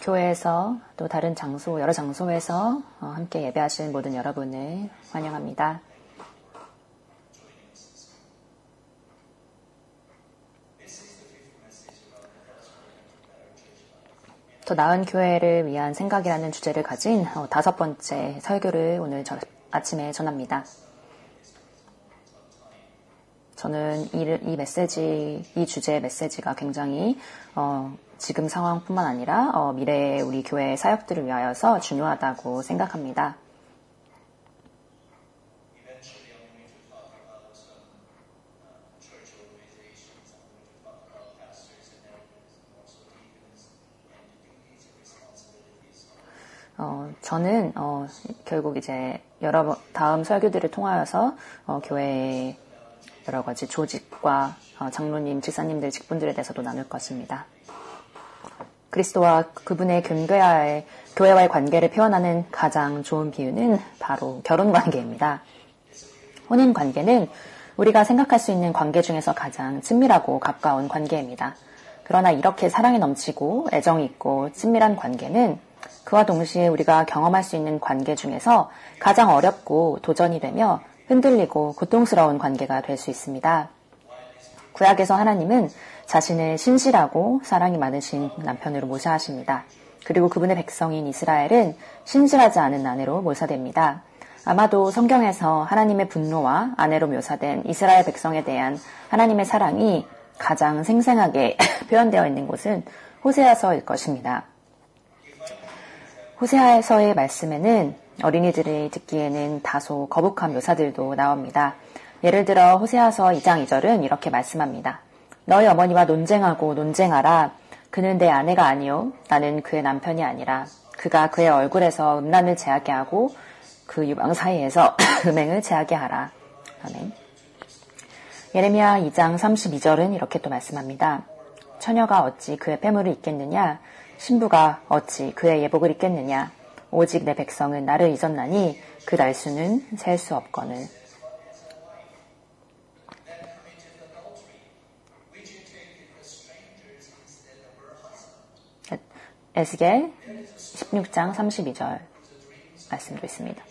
교회에서 또 다른 장소, 여러 장소에서 함께 예배하시는 모든 여러분을 환영합니다. 더 나은 교회를 위한 생각이라는 주제를 가진 5번째 설교를 오늘 아침에 전합니다. 저는 이 주제의 메시지가 굉장히 지금 상황뿐만 아니라 미래의 우리 교회의 사역들을 위하여서 중요하다고 생각합니다. 저는 결국 이제 다음 설교들을 통하여서 교회의 여러 가지 조직과 장로님, 집사님들, 직분들에 대해서도 나눌 것입니다. 그리스도와 그분의 교회와의 관계를 표현하는 가장 좋은 비유는 바로 결혼 관계입니다. 혼인 관계는 우리가 생각할 수 있는 관계 중에서 가장 친밀하고 가까운 관계입니다. 그러나 이렇게 사랑이 넘치고 애정이 있고 친밀한 관계는 그와 동시에 우리가 경험할 수 있는 관계 중에서 가장 어렵고 도전이 되며 흔들리고 고통스러운 관계가 될 수 있습니다. 구약에서 하나님은 자신을 신실하고 사랑이 많으신 남편으로 묘사하십니다. 그리고 그분의 백성인 이스라엘은 신실하지 않은 아내로 묘사됩니다. 아마도 성경에서 하나님의 분노와 아내로 묘사된 이스라엘 백성에 대한 하나님의 사랑이 가장 생생하게 표현되어 있는 곳은 호세아서일 것입니다. 호세아서의 말씀에는 어린이들이 듣기에는 다소 거북한 묘사들도 나옵니다. 예를 들어 호세아서 2장 2절은 이렇게 말씀합니다. 너희 어머니와 논쟁하고 논쟁하라. 그는 내 아내가 아니요 나는 그의 남편이 아니라 그가 그의 얼굴에서 음란을 제하게 하고 그 유방 사이에서 음행을 제하게 하라. 아멘. 예레미야 2장 32절은 이렇게 또 말씀합니다. 처녀가 어찌 그의 패물을 입겠느냐? 신부가 어찌 그의 예복을 입겠느냐? 오직 내 백성은 나를 잊었나니 그 날수는 셀 수 없거늘. 에스겔 16장 32절 말씀도 있습니다.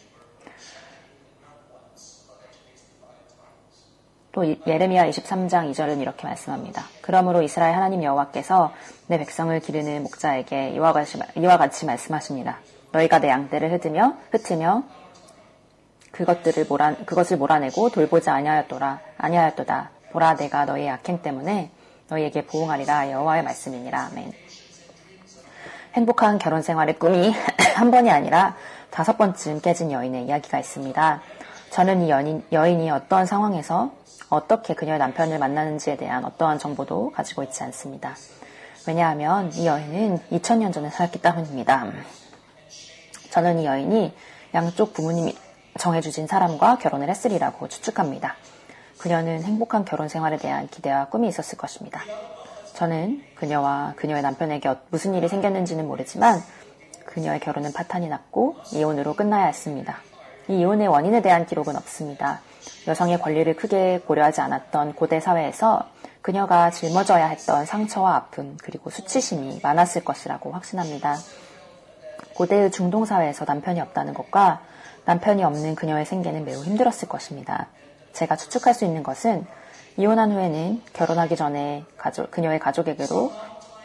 또 예레미야 23장 2절은 이렇게 말씀합니다. 그러므로 이스라엘 하나님 여호와께서 내 백성을 기르는 목자에게 이와 같이 말씀하십니다. 너희가 내 양떼를 흩으며 그것을 몰아내고 돌보지 아니하였도다. 보라 내가 너희의 악행 때문에 너희에게 보응하리라. 여호와의 말씀이니라. 아멘. 행복한 결혼 생활의 꿈이 한 번이 아니라 5번쯤 깨진 여인의 이야기가 있습니다. 저는 이 여인이 어떤 상황에서 어떻게 그녀의 남편을 만나는지에 대한 어떠한 정보도 가지고 있지 않습니다. 왜냐하면 이 여인은 2000년 전에 살았기 때문입니다. 저는 이 여인이 양쪽 부모님이 정해주신 사람과 결혼을 했으리라고 추측합니다. 그녀는 행복한 결혼 생활에 대한 기대와 꿈이 있었을 것입니다. 저는 그녀와 그녀의 남편에게 무슨 일이 생겼는지는 모르지만 그녀의 결혼은 파탄이 났고 이혼으로 끝나야 했습니다. 이 이혼의 원인에 대한 기록은 없습니다. 여성의 권리를 크게 고려하지 않았던 고대 사회에서 그녀가 짊어져야 했던 상처와 아픔 그리고 수치심이 많았을 것이라고 확신합니다. 고대의 중동사회에서 남편이 없다는 것과 남편이 없는 그녀의 생계는 매우 힘들었을 것입니다. 제가 추측할 수 있는 것은 이혼한 후에는 결혼하기 전에 그녀의 가족에게로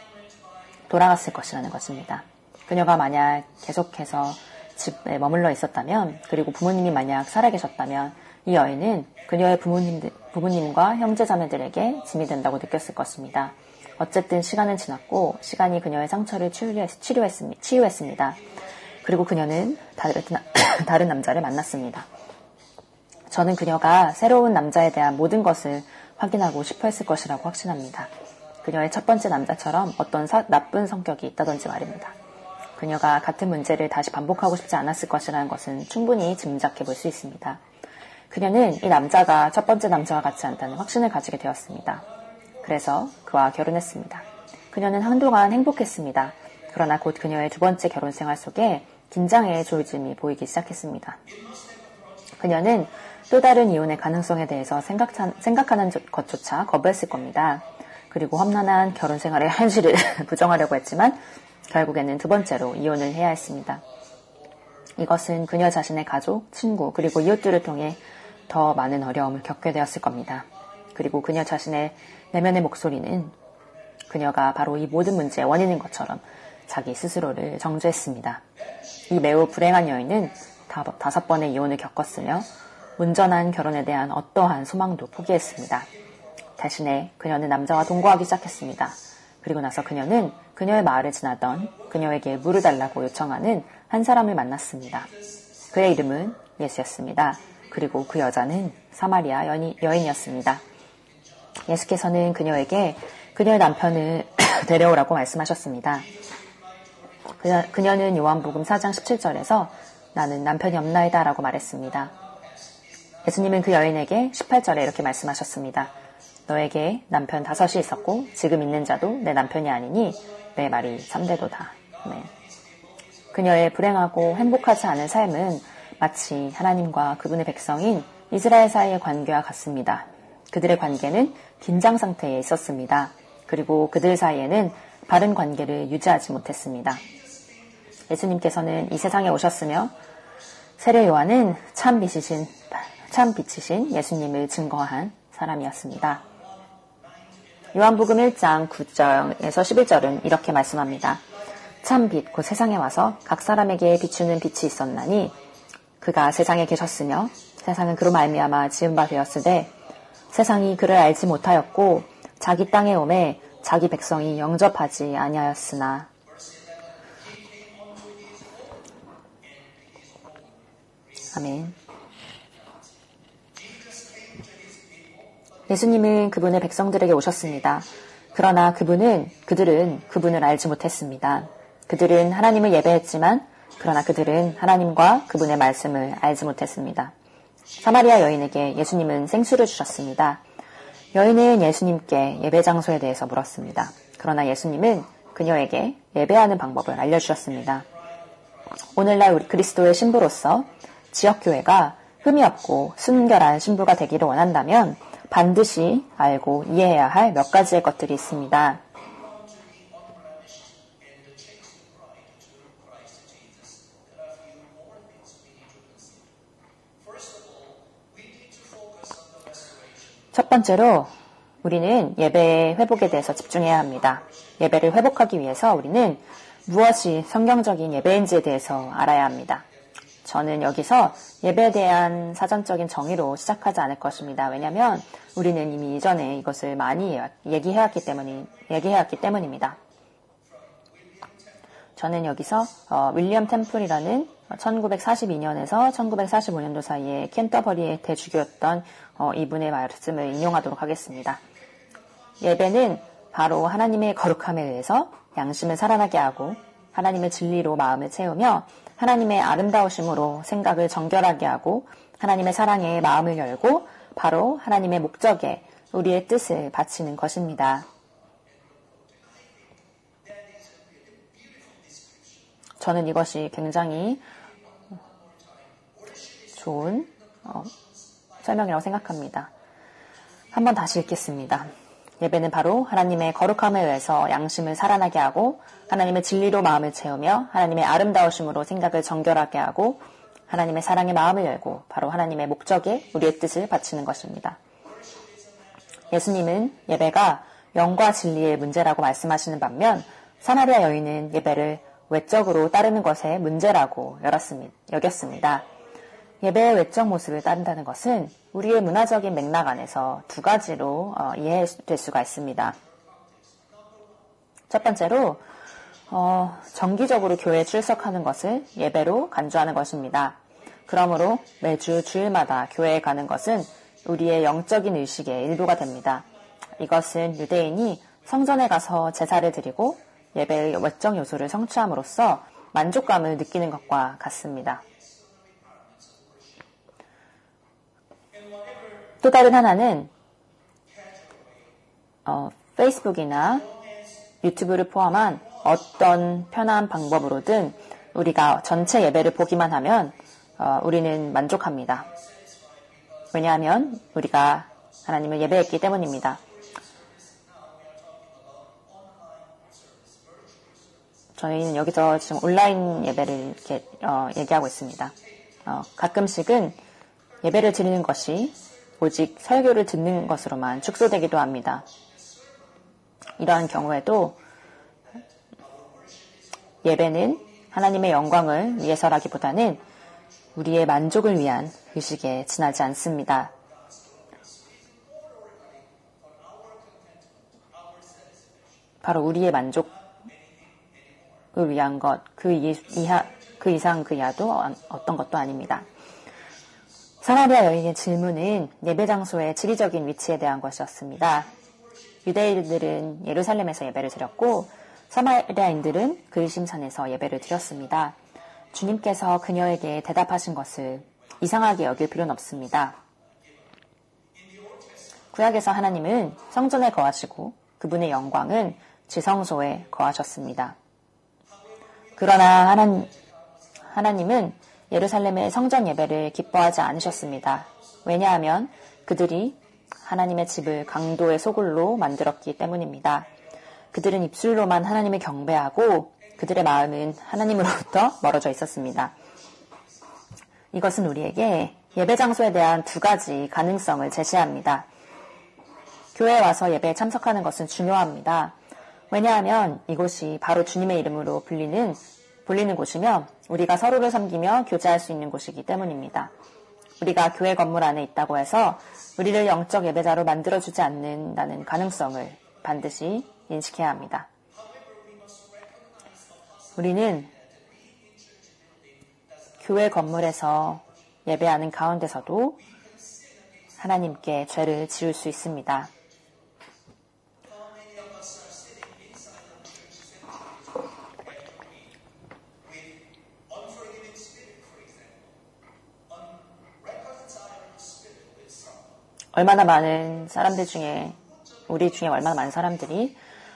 돌아갔을 것이라는 것입니다. 그녀가 만약 계속해서 집에 머물러 있었다면 그리고 부모님이 만약 살아계셨다면 이 여인은 그녀의 부모님과 형제자매들에게 짐이 된다고 느꼈을 것입니다. 어쨌든 시간은 지났고 시간이 그녀의 상처를 치유했습니다. 그리고 그녀는 다른 남자를 만났습니다. 저는 그녀가 새로운 남자에 대한 모든 것을 확인하고 싶어 했을 것이라고 확신합니다. 그녀의 첫 번째 남자처럼 어떤 나쁜 성격이 있다든지 말입니다. 그녀가 같은 문제를 다시 반복하고 싶지 않았을 것이라는 것은 충분히 짐작해 볼 수 있습니다. 그녀는 이 남자가 첫 번째 남자와 같지 않다는 확신을 가지게 되었습니다. 그래서 그와 결혼했습니다. 그녀는 한동안 행복했습니다. 그러나 곧 그녀의 두 번째 결혼 생활 속에 긴장의 조짐이 보이기 시작했습니다. 그녀는 또 다른 이혼의 가능성에 대해서 생각하는 것조차 거부했을 겁니다. 그리고 험난한 결혼 생활의 현실을 부정하려고 했지만 결국에는 두 번째로 이혼을 해야 했습니다. 이것은 그녀 자신의 가족, 친구, 그리고 이웃들을 통해 더 많은 어려움을 겪게 되었을 겁니다. 그리고 그녀 자신의 내면의 목소리는 그녀가 바로 이 모든 문제의 원인인 것처럼 자기 스스로를 정죄했습니다. 이 매우 불행한 여인은 5번의 이혼을 겪었으며 온전한 결혼에 대한 어떠한 소망도 포기했습니다. 대신에 그녀는 남자와 동거하기 시작했습니다. 그리고 나서 그녀는 그녀의 마을을 지나던 그녀에게 물을 달라고 요청하는 한 사람을 만났습니다. 그의 이름은 예수였습니다. 그리고 그 여자는 사마리아 여인이었습니다. 예수께서는 그녀에게 그녀의 남편을 데려오라고 말씀하셨습니다. 그녀는 요한복음 4장 17절에서 나는 남편이 없나이다 라고 말했습니다. 예수님은 그 여인에게 18절에 이렇게 말씀하셨습니다. 너에게 남편 5이 있었고 지금 있는 자도 내 남편이 아니니 내 말이 참되도다. 네. 그녀의 불행하고 행복하지 않은 삶은 마치 하나님과 그분의 백성인 이스라엘 사이의 관계와 같습니다. 그들의 관계는 긴장 상태에 있었습니다. 그리고 그들 사이에는 바른 관계를 유지하지 못했습니다. 예수님께서는 이 세상에 오셨으며 세례 요한은 참 빛이신 예수님을 증거한 사람이었습니다. 요한복음 1장 9절에서 11절은 이렇게 말씀합니다. 참 빛, 곧 세상에 와서 각 사람에게 비추는 빛이 있었나니 그가 세상에 계셨으며 세상은 그로 말미암아 지은 바 되었으되 세상이 그를 알지 못하였고 자기 땅에 오매 자기 백성이 영접하지 아니하였으나 아멘. 예수님은 그분의 백성들에게 오셨습니다. 그러나 그들은 그분을 알지 못했습니다. 그들은 하나님을 예배했지만 그러나 그들은 하나님과 그분의 말씀을 알지 못했습니다. 사마리아 여인에게 예수님은 생수를 주셨습니다. 여인은 예수님께 예배 장소에 대해서 물었습니다. 그러나 예수님은 그녀에게 예배하는 방법을 알려주셨습니다. 오늘날 우리 그리스도의 신부로서 지역교회가 흠이 없고 순결한 신부가 되기를 원한다면 반드시 알고 이해해야 할 몇 가지의 것들이 있습니다. 첫 번째로 우리는 예배의 회복에 대해서 집중해야 합니다. 예배를 회복하기 위해서 우리는 무엇이 성경적인 예배인지에 대해서 알아야 합니다. 저는 여기서 예배에 대한 사전적인 정의로 시작하지 않을 것입니다. 왜냐하면 우리는 이미 이전에 이것을 많이 얘기해왔기 때문입니다. 저는 여기서 윌리엄 템플이라는 1942년에서 1945년도 사이에 캔터버리의 대주교였던 이분의 말씀을 인용하도록 하겠습니다. 예배는 바로 하나님의 거룩함에 의해서 양심을 살아나게 하고 하나님의 진리로 마음을 채우며 하나님의 아름다우심으로 생각을 정결하게 하고 하나님의 사랑에 마음을 열고 바로 하나님의 목적에 우리의 뜻을 바치는 것입니다. 저는 이것이 굉장히 좋은 설명이라고 생각합니다. 한번 다시 읽겠습니다. 예배는 바로 하나님의 거룩함에 의해서 양심을 살아나게 하고 하나님의 진리로 마음을 채우며 하나님의 아름다우심으로 생각을 정결하게 하고 하나님의 사랑에 마음을 열고 바로 하나님의 목적에 우리의 뜻을 바치는 것입니다. 예수님은 예배가 영과 진리의 문제라고 말씀하시는 반면 사마리아 여인은 예배를 외적으로 따르는 것의 문제라고 여겼습니다. 예배의 외적 모습을 따른다는 것은 우리의 문화적인 맥락 안에서 두 가지로 이해될 수가 있습니다. 첫 번째로 정기적으로 교회에 출석하는 것을 예배로 간주하는 것입니다. 그러므로 매주 주일마다 교회에 가는 것은 우리의 영적인 의식의 일부가 됩니다. 이것은 유대인이 성전에 가서 제사를 드리고 예배의 외적 요소를 성취함으로써 만족감을 느끼는 것과 같습니다. 또 다른 하나는 페이스북이나 유튜브를 포함한 어떤 편한 방법으로든 우리가 전체 예배를 보기만 하면 우리는 만족합니다. 왜냐하면 우리가 하나님을 예배했기 때문입니다. 저희는 여기서 지금 온라인 예배를 이렇게 얘기하고 있습니다. 가끔씩은 예배를 드리는 것이 오직 설교를 듣는 것으로만 축소되기도 합니다. 이러한 경우에도 예배는 하나님의 영광을 위해서라기보다는 우리의 만족을 위한 의식에 지나지 않습니다. 바로 우리의 만족을 위한 것, 그 이상 그 이하도 어떤 것도 아닙니다. 사마리아 여인의 질문은 예배 장소의 지리적인 위치에 대한 것이었습니다. 유대인들은 예루살렘에서 예배를 드렸고 사마리아인들은 그리심산에서 예배를 드렸습니다. 주님께서 그녀에게 대답하신 것을 이상하게 여길 필요는 없습니다. 구약에서 하나님은 성전에 거하시고 그분의 영광은 지성소에 거하셨습니다. 그러나 하나님은 예루살렘의 성전 예배를 기뻐하지 않으셨습니다. 왜냐하면 그들이 하나님의 집을 강도의 소굴로 만들었기 때문입니다. 그들은 입술로만 하나님을 경배하고 그들의 마음은 하나님으로부터 멀어져 있었습니다. 이것은 우리에게 예배 장소에 대한 두 가지 가능성을 제시합니다. 교회에 와서 예배에 참석하는 것은 중요합니다. 왜냐하면 이곳이 바로 주님의 이름으로 불리는 곳이며 우리가 서로를 섬기며 교제할 수 있는 곳이기 때문입니다. 우리가 교회 건물 안에 있다고 해서 우리를 영적 예배자로 만들어주지 않는다는 가능성을 반드시 인식해야 합니다. 우리는 교회 건물에서 예배하는 가운데서도 하나님께 죄를 지을 수 있습니다. 얼마나 많은 사람들 중에 우리 중에 얼마나 많은 사람들이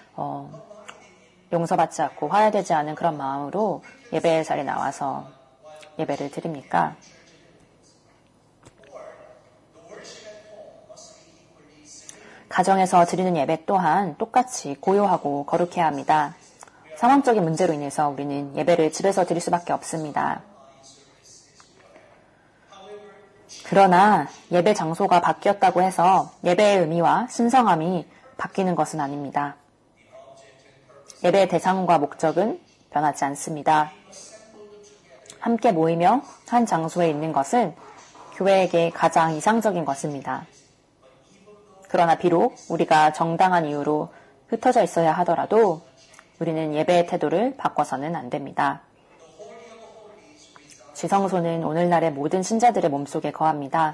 용서받지 않고 화해되지 않은 그런 마음으로 예배 자리에 나와서 예배를 드립니까? 가정에서 드리는 예배 또한 똑같이 고요하고 거룩해야 합니다. 상황적인 문제로 인해서 우리는 예배를 집에서 드릴 수밖에 없습니다. 그러나 예배 장소가 바뀌었다고 해서 예배의 의미와 신성함이 바뀌는 것은 아닙니다. 예배의 대상과 목적은 변하지 않습니다. 함께 모이며 한 장소에 있는 것은 교회에게 가장 이상적인 것입니다. 그러나 비록 우리가 정당한 이유로 흩어져 있어야 하더라도 우리는 예배의 태도를 바꿔서는 안 됩니다. 지성소는 오늘날의 모든 신자들의 몸속에 거합니다.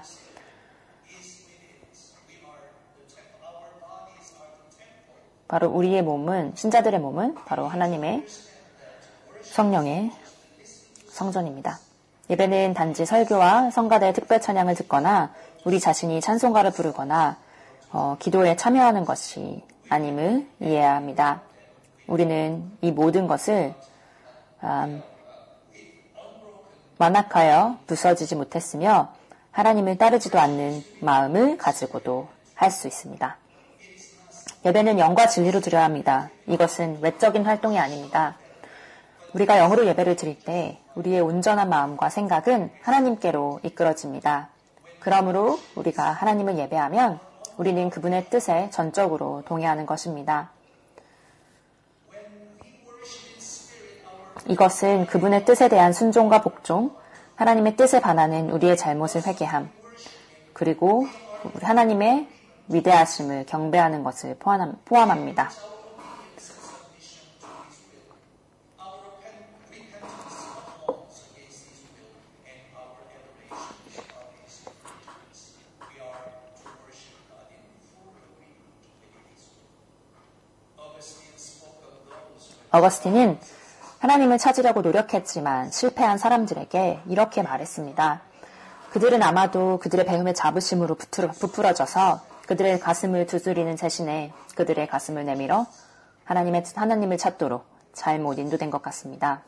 바로 우리의 몸은, 신자들의 몸은 바로 하나님의 성령의 성전입니다. 예배는 단지 설교와 성가대의 특별 찬양을 듣거나 우리 자신이 찬송가를 부르거나 기도에 참여하는 것이 아님을 이해해야 합니다. 우리는 이 모든 것을 완악하여 부서지지 못했으며 하나님을 따르지도 않는 마음을 가지고도 할 수 있습니다. 예배는 영과 진리로 드려야 합니다. 이것은 외적인 활동이 아닙니다. 우리가 영으로 예배를 드릴 때 우리의 온전한 마음과 생각은 하나님께로 이끌어집니다. 그러므로 우리가 하나님을 예배하면 우리는 그분의 뜻에 전적으로 동의하는 것입니다. 이것은 그분의 뜻에 대한 순종과 복종, 하나님의 뜻에 반하는 우리의 잘못을 회개함, 그리고 하나님의 위대하심을 경배하는 것을 포함합니다. 어거스틴은 하나님을 찾으려고 노력했지만 실패한 사람들에게 이렇게 말했습니다. 그들은 아마도 그들의 배움의 자부심으로 부풀어져서 그들의 가슴을 두드리는 대신에 그들의 가슴을 내밀어 하나님을 찾도록 잘못 인도된 것 같습니다.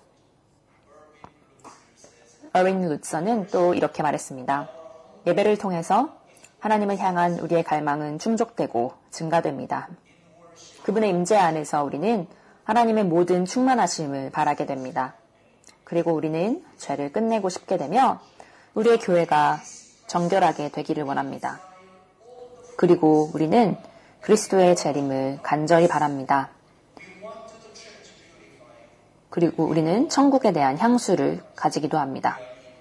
어윈 루츠는 또 이렇게 말했습니다. 예배를 통해서 하나님을 향한 우리의 갈망은 충족되고 증가됩니다. 그분의 임재 안에서 우리는 하나님의 모든 충만하심을 바라게 됩니다. 그리고 우리는 죄를 끝내고 싶게 되며 우리의 교회가 정결하게 되기를 원합니다. 그리고 우리는 그리스도의 재림을 간절히 바랍니다. 그리고 우리는 천국에 대한 향수를 가지기도 합니다.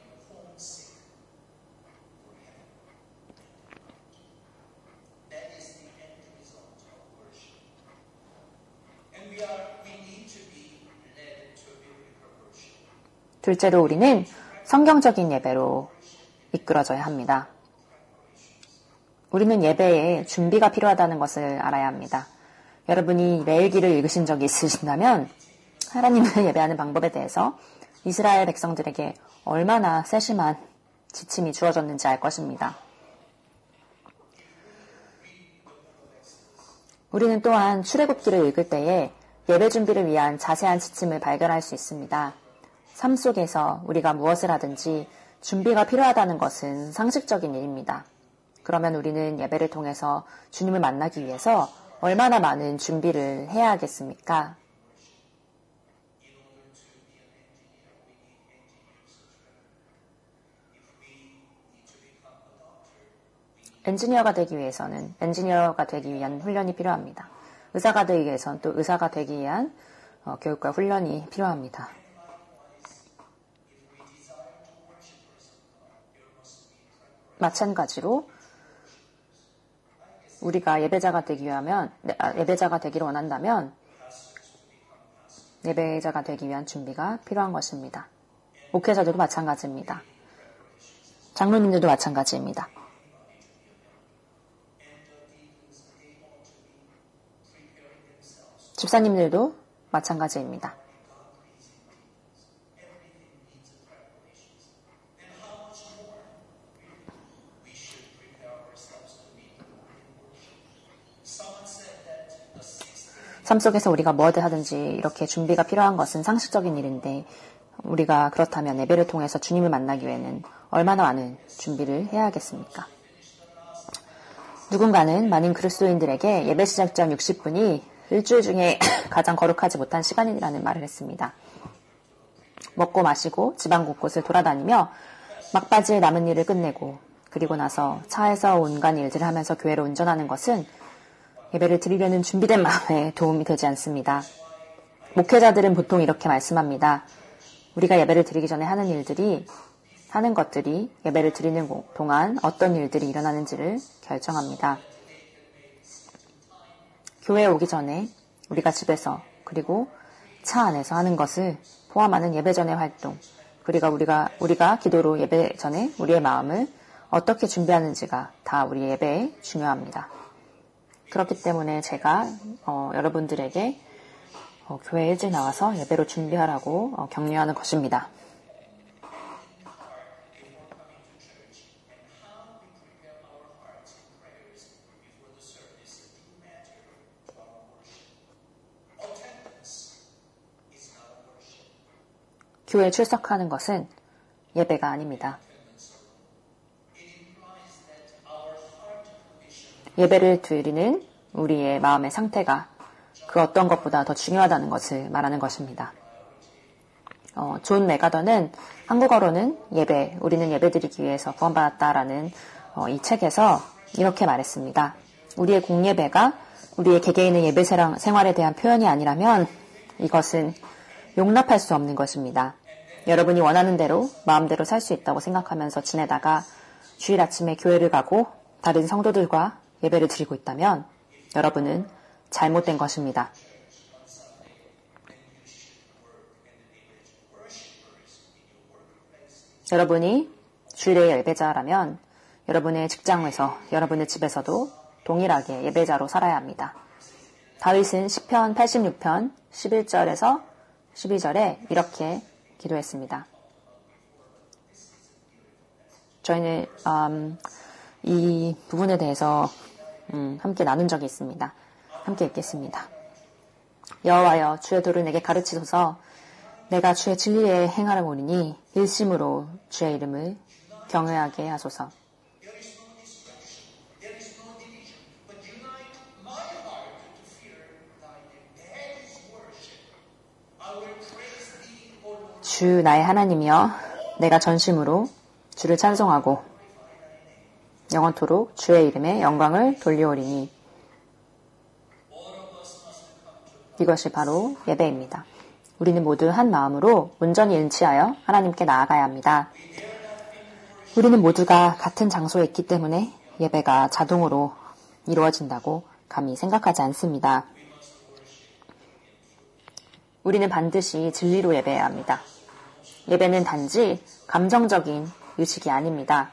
둘째로 우리는 성경적인 예배로 이끌어져야 합니다. 우리는 예배에 준비가 필요하다는 것을 알아야 합니다. 여러분이 레위기를 읽으신 적이 있으신다면 하나님을 예배하는 방법에 대해서 이스라엘 백성들에게 얼마나 세심한 지침이 주어졌는지 알 것입니다. 우리는 또한 출애굽기를 읽을 때에 예배 준비를 위한 자세한 지침을 발견할 수 있습니다. 삶 속에서 우리가 무엇을 하든지 준비가 필요하다는 것은 상식적인 일입니다. 그러면 우리는 예배를 통해서 주님을 만나기 위해서 얼마나 많은 준비를 해야 하겠습니까? 엔지니어가 되기 위해서는 엔지니어가 되기 위한 훈련이 필요합니다. 의사가 되기 위해서는 또 의사가 되기 위한 교육과 훈련이 필요합니다. 마찬가지로 우리가 예배자가 되기를 원한다면 예배자가 되기 위한 준비가 필요한 것입니다. 목회자들도 마찬가지입니다. 장로님들도 마찬가지입니다. 집사님들도 마찬가지입니다. 삶 속에서 우리가 뭐든 하든지 이렇게 준비가 필요한 것은 상식적인 일인데 우리가 그렇다면 예배를 통해서 주님을 만나기 위해는 얼마나 많은 준비를 해야 하겠습니까? 누군가는 많은 그리스도인들에게 예배 시작 전 60분이 일주일 중에 가장 거룩하지 못한 시간이라는 말을 했습니다. 먹고 마시고 지방 곳곳을 돌아다니며 막바지에 남은 일을 끝내고 그리고 나서 차에서 온갖 일들을 하면서 교회로 운전하는 것은 예배를 드리려는 준비된 마음에 도움이 되지 않습니다. 목회자들은 보통 이렇게 말씀합니다. 우리가 예배를 드리기 전에 하는 것들이 예배를 드리는 동안 어떤 일들이 일어나는지를 결정합니다. 교회에 오기 전에 우리가 집에서 그리고 차 안에서 하는 것을 포함하는 예배 전의 활동, 그리고 우리가 기도로 예배 전에 우리의 마음을 어떻게 준비하는지가 다 우리의 예배에 중요합니다. 그렇기 때문에 제가 여러분들에게 교회에 일찍 나와서 예배로 준비하라고 격려하는 것입니다. 교회에 출석하는 것은 예배가 아닙니다. 예배를 드리는 우리의 마음의 상태가 그 어떤 것보다 더 중요하다는 것을 말하는 것입니다. 존 메가더는 한국어로는 우리는 예배드리기 위해서 구원받았다라는 이 책에서 이렇게 말했습니다. 우리의 공예배가 우리의 개개인의 예배 생활에 대한 표현이 아니라면 이것은 용납할 수 없는 것입니다. 여러분이 원하는 대로 마음대로 살 수 있다고 생각하면서 지내다가 주일 아침에 교회를 가고 다른 성도들과 예배를 드리고 있다면 여러분은 잘못된 것입니다. 여러분이 주일의 예배자라면 여러분의 직장에서 여러분의 집에서도 동일하게 예배자로 살아야 합니다. 다윗은 시편 86편 11절에서 12절에 이렇게 기도했습니다. 저희는 이 부분에 대해서 함께 나눈 적이 있습니다. 함께 읽겠습니다. 여호와여 주의 도를 내게 가르치소서. 내가 주의 진리에 행하려오니 일심으로 주의 이름을 경외하게 하소서. 주 나의 하나님이여 내가 전심으로 주를 찬송하고 영원토록 주의 이름에 영광을 돌리오리니. 이것이 바로 예배입니다. 우리는 모두 한 마음으로 온전히 은치하여 하나님께 나아가야 합니다. 우리는 모두가 같은 장소에 있기 때문에 예배가 자동으로 이루어진다고 감히 생각하지 않습니다. 우리는 반드시 진리로 예배해야 합니다. 예배는 단지 감정적인 의식이 아닙니다.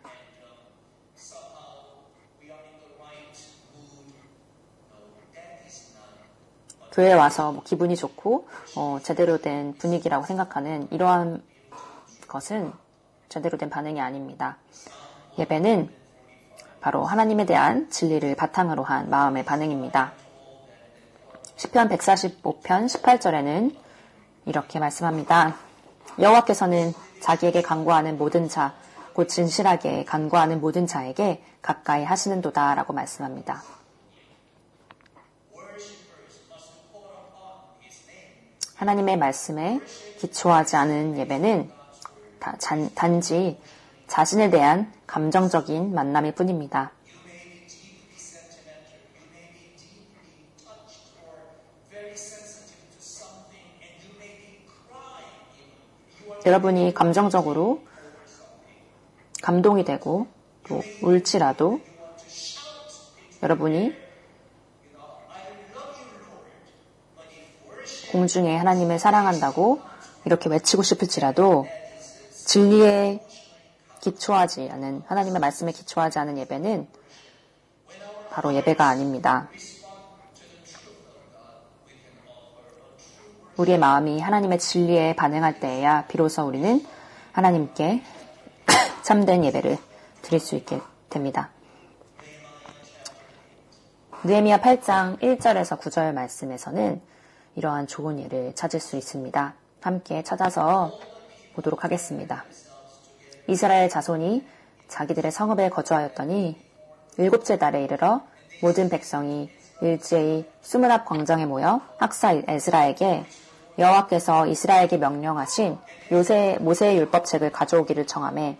교회에 와서 기분이 좋고 제대로 된 분위기라고 생각하는 이러한 것은 제대로 된 반응이 아닙니다. 예배는 바로 하나님에 대한 진리를 바탕으로 한 마음의 반응입니다. 시편 145편 18절에는 이렇게 말씀합니다. 여호와께서는 자기에게 간구하는 모든 자, 곧 진실하게 간구하는 모든 자에게 가까이 하시는도다 라고 말씀합니다. 하나님의 말씀에 기초하지 않은 예배는 단지 자신에 대한 감정적인 만남일 뿐입니다. 여러분이 감정적으로 감동이 되고 또 울지라도 여러분이 공중에 하나님을 사랑한다고 이렇게 외치고 싶을지라도 진리에 기초하지 않은, 하나님의 말씀에 기초하지 않은 예배는 바로 예배가 아닙니다. 우리의 마음이 하나님의 진리에 반응할 때에야 비로소 우리는 하나님께 참된 예배를 드릴 수 있게 됩니다. 느헤미야 8장 1절에서 9절 말씀에서는 이러한 좋은 예를 찾을 수 있습니다. 함께 찾아서 보도록 하겠습니다. 이스라엘 자손이 자기들의 성읍에 거주하였더니 일곱째 달에 이르러 모든 백성이 일제히 수문 앞 광장에 모여 학사 에스라에게 여호와께서 이스라엘에게 명령하신 모세의 율법책을 가져오기를 청하매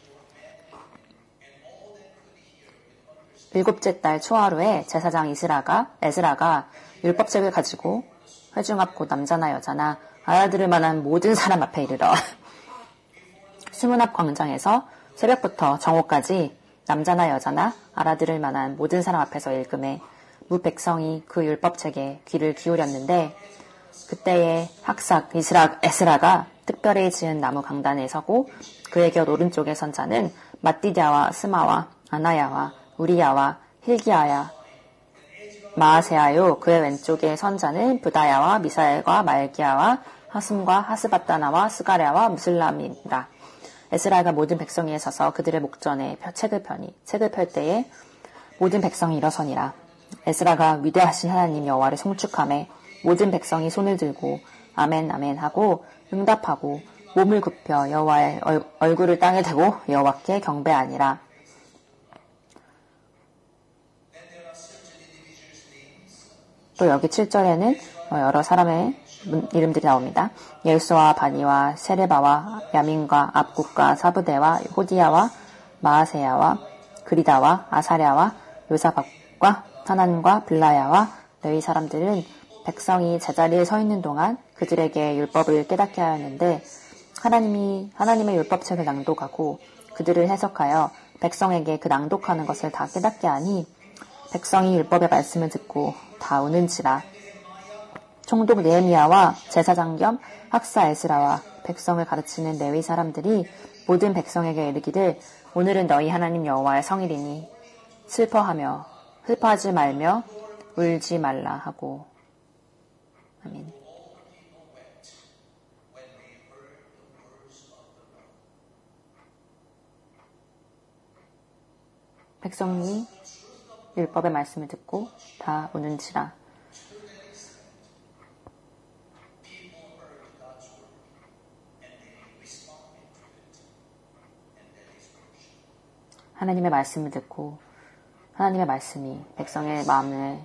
일곱째 달 초하루에 제사장 에스라가 율법책을 가지고 회중 앞 곧 남자나 여자나 알아들을 만한 모든 사람 앞에 이르러 수문 앞 광장에서 새벽부터 정오까지 남자나 여자나 알아들을 만한 모든 사람 앞에서 읽음에 무 백성이 그 율법책에 귀를 기울였는데 그때에 학삭 에스라가 특별히 지은 나무 강단에 서고 그의 곁 오른쪽에 선 자는 마띠냐와 스마와 아나야와 우리야와 힐기야야 마아세야요. 그의 왼쪽에 선 자는 부다야와 미사엘과 말기야와 하슴과 하스바다나와 스가랴와 무슬람입니다. 에스라가 모든 백성이 서서 그들의 목전에 책을 펼 때에 모든 백성이 일어서니라. 에스라가 위대하신 하나님 여호와를 송축하매 모든 백성이 손을 들고 아멘 아멘 하고 응답하고 몸을 굽혀 여호와의 얼굴을 땅에 대고 여호와께 경배하니라. 또 여기 7절에는 여러 사람의 이름들이 나옵니다. 열소와 바니와 세레바와 야민과 압국과 사부대와 호디야와 마아세야와 그리다와 아사랴와 요사박과 하난과 블라야와 레위 사람들은 백성이 제자리에 서 있는 동안 그들에게 율법을 깨닫게 하였는데 하나님의 율법책을 낭독하고 그들을 해석하여 백성에게 그 낭독하는 것을 다 깨닫게 하니 백성이 율법의 말씀을 듣고 다 우는지라. 총독 느헤미야와 제사장 겸 학사 에스라와 백성을 가르치는 레위 사람들이 모든 백성에게 이르기를 오늘은 너희 하나님 여호와의 성일이니 슬퍼하지 말며 울지 말라 하고. 아멘. 백성이 율법의 말씀을 듣고 다 우는지라. 하나님의 말씀을 듣고 하나님의 말씀이 백성의 마음에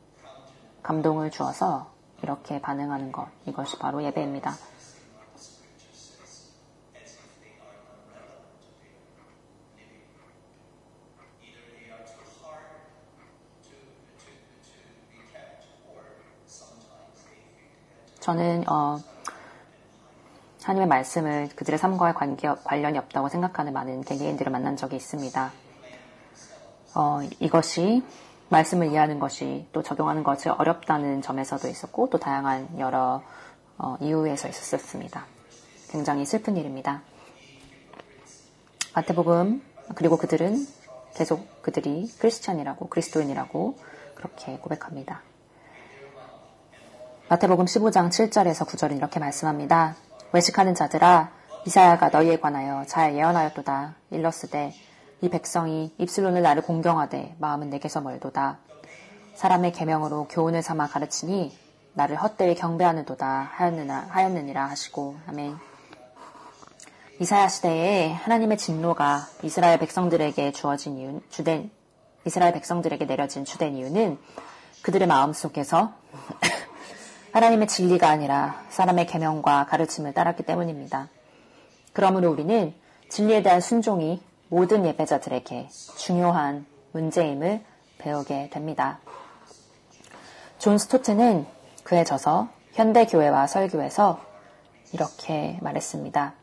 감동을 주어서 이렇게 반응하는 것, 이것이 바로 예배입니다. 저는 하나님의 말씀을 그들의 삶과의 관련이 없다고 생각하는 많은 개개인들을 만난 적이 있습니다. 이것이 말씀을 이해하는 것이 또 적용하는 것이 어렵다는 점에서도 있었고 또 다양한 여러 이유에서 있었습니다. 굉장히 슬픈 일입니다. 마태복음 그리고 그들은 계속 그들이 크리스찬이라고 그리스도인이라고 그렇게 고백합니다. 마태복음 15장 7절에서 9절은 이렇게 말씀합니다. 외식하는 자들아 이사야가 너희에 관하여 잘 예언하였도다. 일러스되 이 백성이 입술로는 나를 공경하되 마음은 내게서 멀도다. 사람의 계명으로 교훈을 삼아 가르치니 나를 헛되이 경배하는도다 하였느니라 하시고 아멘. 이사야 시대에 하나님의 진노가 이스라엘 백성들에게 이스라엘 백성들에게 내려진 주된 이유는 그들의 마음속에서 하나님의 진리가 아니라 사람의 계명과 가르침을 따랐기 때문입니다. 그러므로 우리는 진리에 대한 순종이 모든 예배자들에게 중요한 문제임을 배우게 됩니다. 존 스토트는 그에 져서 현대교회와 설교에서 이렇게 말했습니다.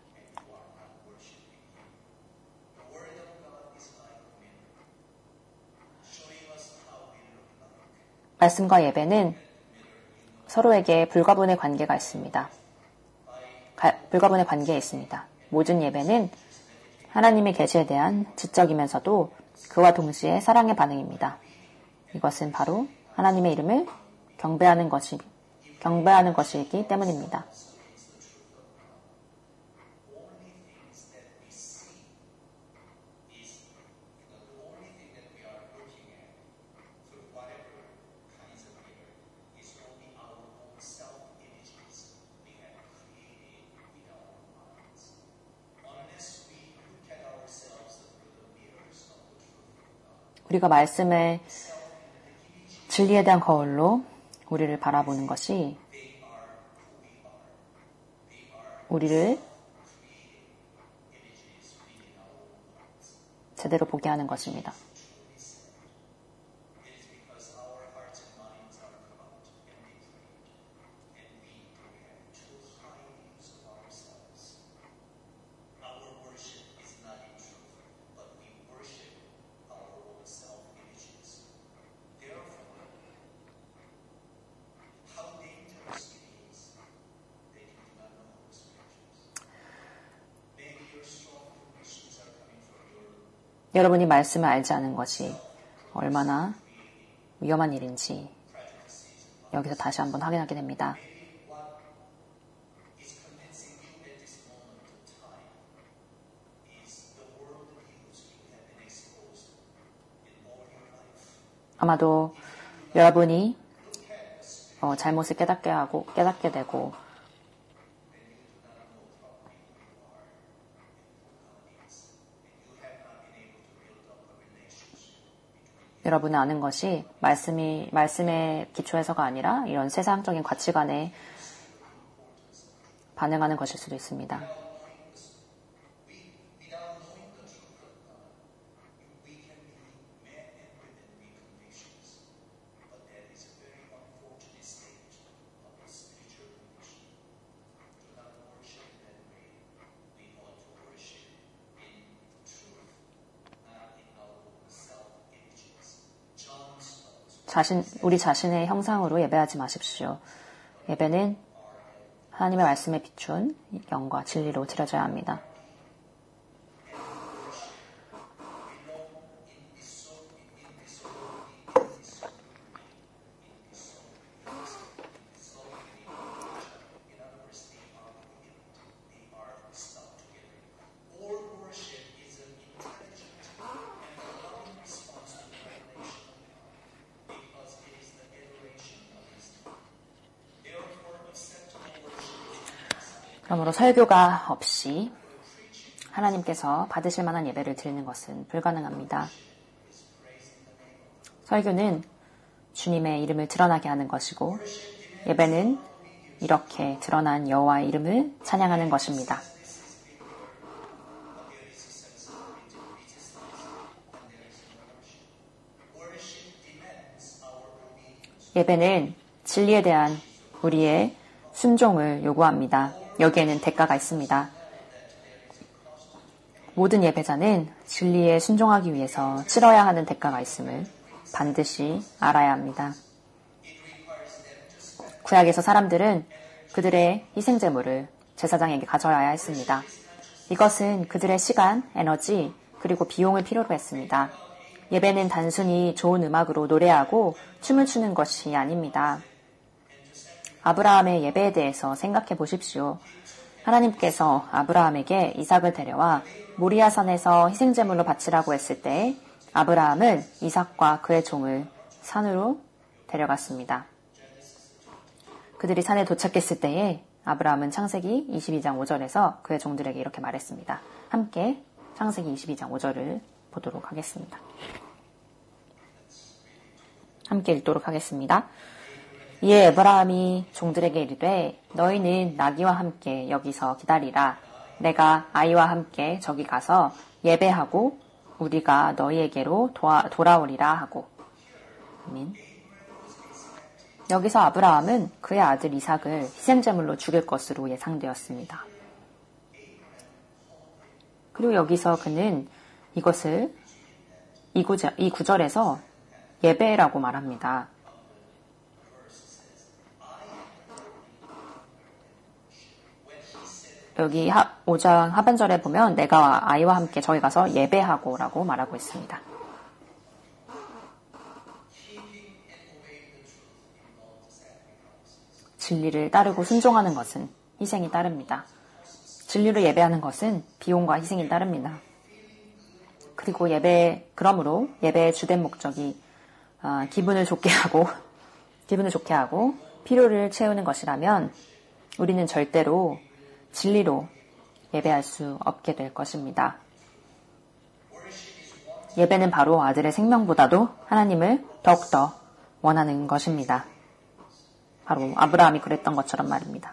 말씀과 예배는 서로에게 불가분의 관계가 있습니다. 불가분의 관계에 있습니다. 모든 예배는 하나님의 계시에 대한 지적이면서도 그와 동시에 사랑의 반응입니다. 이것은 바로 하나님의 이름을 경배하는 것이기 때문입니다. 우리가 말씀의 진리에 대한 거울로 우리를 바라보는 것이 우리를 제대로 보게 하는 것입니다. 여러분이 말씀을 알지 않은 것이 얼마나 위험한 일인지 여기서 다시 한번 확인하게 됩니다. 아마도 여러분이 잘못을 깨닫게 되고 여러분은 아는 것이 말씀의 기초에서가 아니라 이런 세상적인 가치관에 반응하는 것일 수도 있습니다. 우리 자신의 형상으로 예배하지 마십시오. 예배는 하나님의 말씀에 비춘 영과 진리로 드려져야 합니다. 그러므로 설교가 없이 하나님께서 받으실 만한 예배를 드리는 것은 불가능합니다. 설교는 주님의 이름을 드러나게 하는 것이고 예배는 이렇게 드러난 여호와의 이름을 찬양하는 것입니다. 예배는 진리에 대한 우리의 순종을 요구합니다. 여기에는 대가가 있습니다. 모든 예배자는 진리에 순종하기 위해서 치러야 하는 대가가 있음을 반드시 알아야 합니다. 구약에서 사람들은 그들의 희생제물을 제사장에게 가져야 했습니다. 이것은 그들의 시간, 에너지, 그리고 비용을 필요로 했습니다. 예배는 단순히 좋은 음악으로 노래하고 춤을 추는 것이 아닙니다. 아브라함의 예배에 대해서 생각해 보십시오. 하나님께서 아브라함에게 이삭을 데려와 모리아산에서 희생제물로 바치라고 했을 때 아브라함은 이삭과 그의 종을 산으로 데려갔습니다. 그들이 산에 도착했을 때에 아브라함은 창세기 22장 5절에서 그의 종들에게 이렇게 말했습니다. 함께 창세기 22장 5절을 보도록 하겠습니다. 함께 읽도록 하겠습니다. 이에 아브라함이 종들에게 이르되 너희는 나귀와 함께 여기서 기다리라. 내가 아이와 함께 저기 가서 예배하고 우리가 너희에게로 돌아오리라 하고. 아멘. 여기서 아브라함은 그의 아들 이삭을 희생제물로 죽일 것으로 예상되었습니다. 그리고 여기서 그는 이것을 이 구절에서 예배라고 말합니다. 여기 5장 하반절에 보면 내가 아이와 함께 저기 가서 예배하고 라고 말하고 있습니다. 진리를 따르고 순종하는 것은 희생이 따릅니다. 진리로 예배하는 것은 비용과 희생이 따릅니다. 그리고 그러므로 예배의 주된 목적이 기분을 좋게 하고 필요를 채우는 것이라면 우리는 절대로 진리로 예배할 수 없게 될 것입니다. 예배는 바로 아들의 생명보다도 하나님을 더욱더 원하는 것입니다. 바로 아브라함이 그랬던 것처럼 말입니다.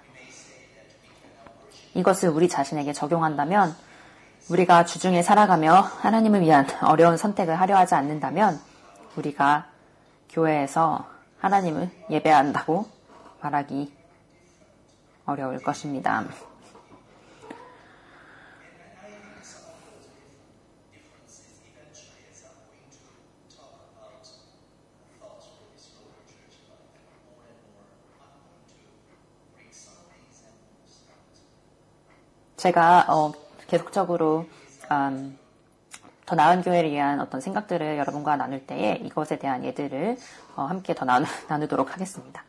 이것을 우리 자신에게 적용한다면 우리가 주중에 살아가며 하나님을 위한 어려운 선택을 하려 하지 않는다면 우리가 교회에서 하나님을 예배한다고 말하기 어려울 것입니다. 제가 계속적으로 더 나은 교회를 위한 어떤 생각들을 여러분과 나눌 때에 이것에 대한 예들을 함께 더 나누도록 하겠습니다.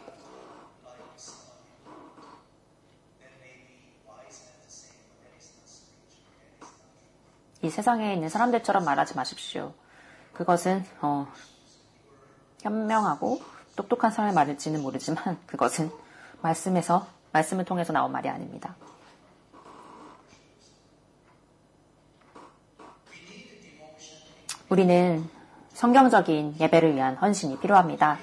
이 세상에 있는 사람들처럼 말하지 마십시오. 그것은 현명하고 똑똑한 사람의 말일지는 모르지만 그것은 말씀을 통해서 나온 말이 아닙니다. 우리는 성경적인 예배를 위한 헌신이 필요합니다.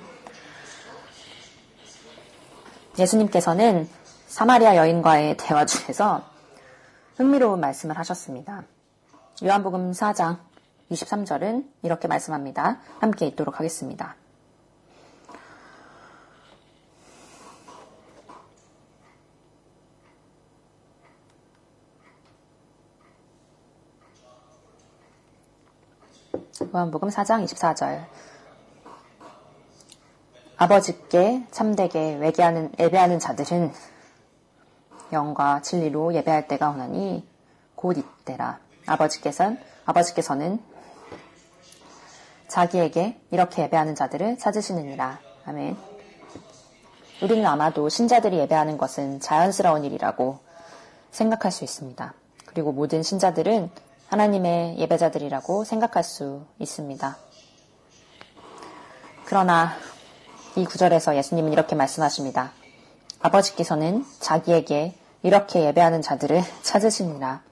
예수님께서는 사마리아 여인과의 대화 중에서 흥미로운 말씀을 하셨습니다. 요한복음 4장 23절은 이렇게 말씀합니다. 함께 읽도록 하겠습니다. 요한복음 4장 24절 아버지께 참되게 예배하는 자들은 영과 진리로 예배할 때가 오나니 곧 이때라. 아버지께서는 자기에게 이렇게 예배하는 자들을 찾으시느니라. 아멘. 우리는 아마도 신자들이 예배하는 것은 자연스러운 일이라고 생각할 수 있습니다. 그리고 모든 신자들은 하나님의 예배자들이라고 생각할 수 있습니다. 그러나 이 구절에서 예수님은 이렇게 말씀하십니다. 아버지께서는 자기에게 이렇게 예배하는 자들을 찾으시니라.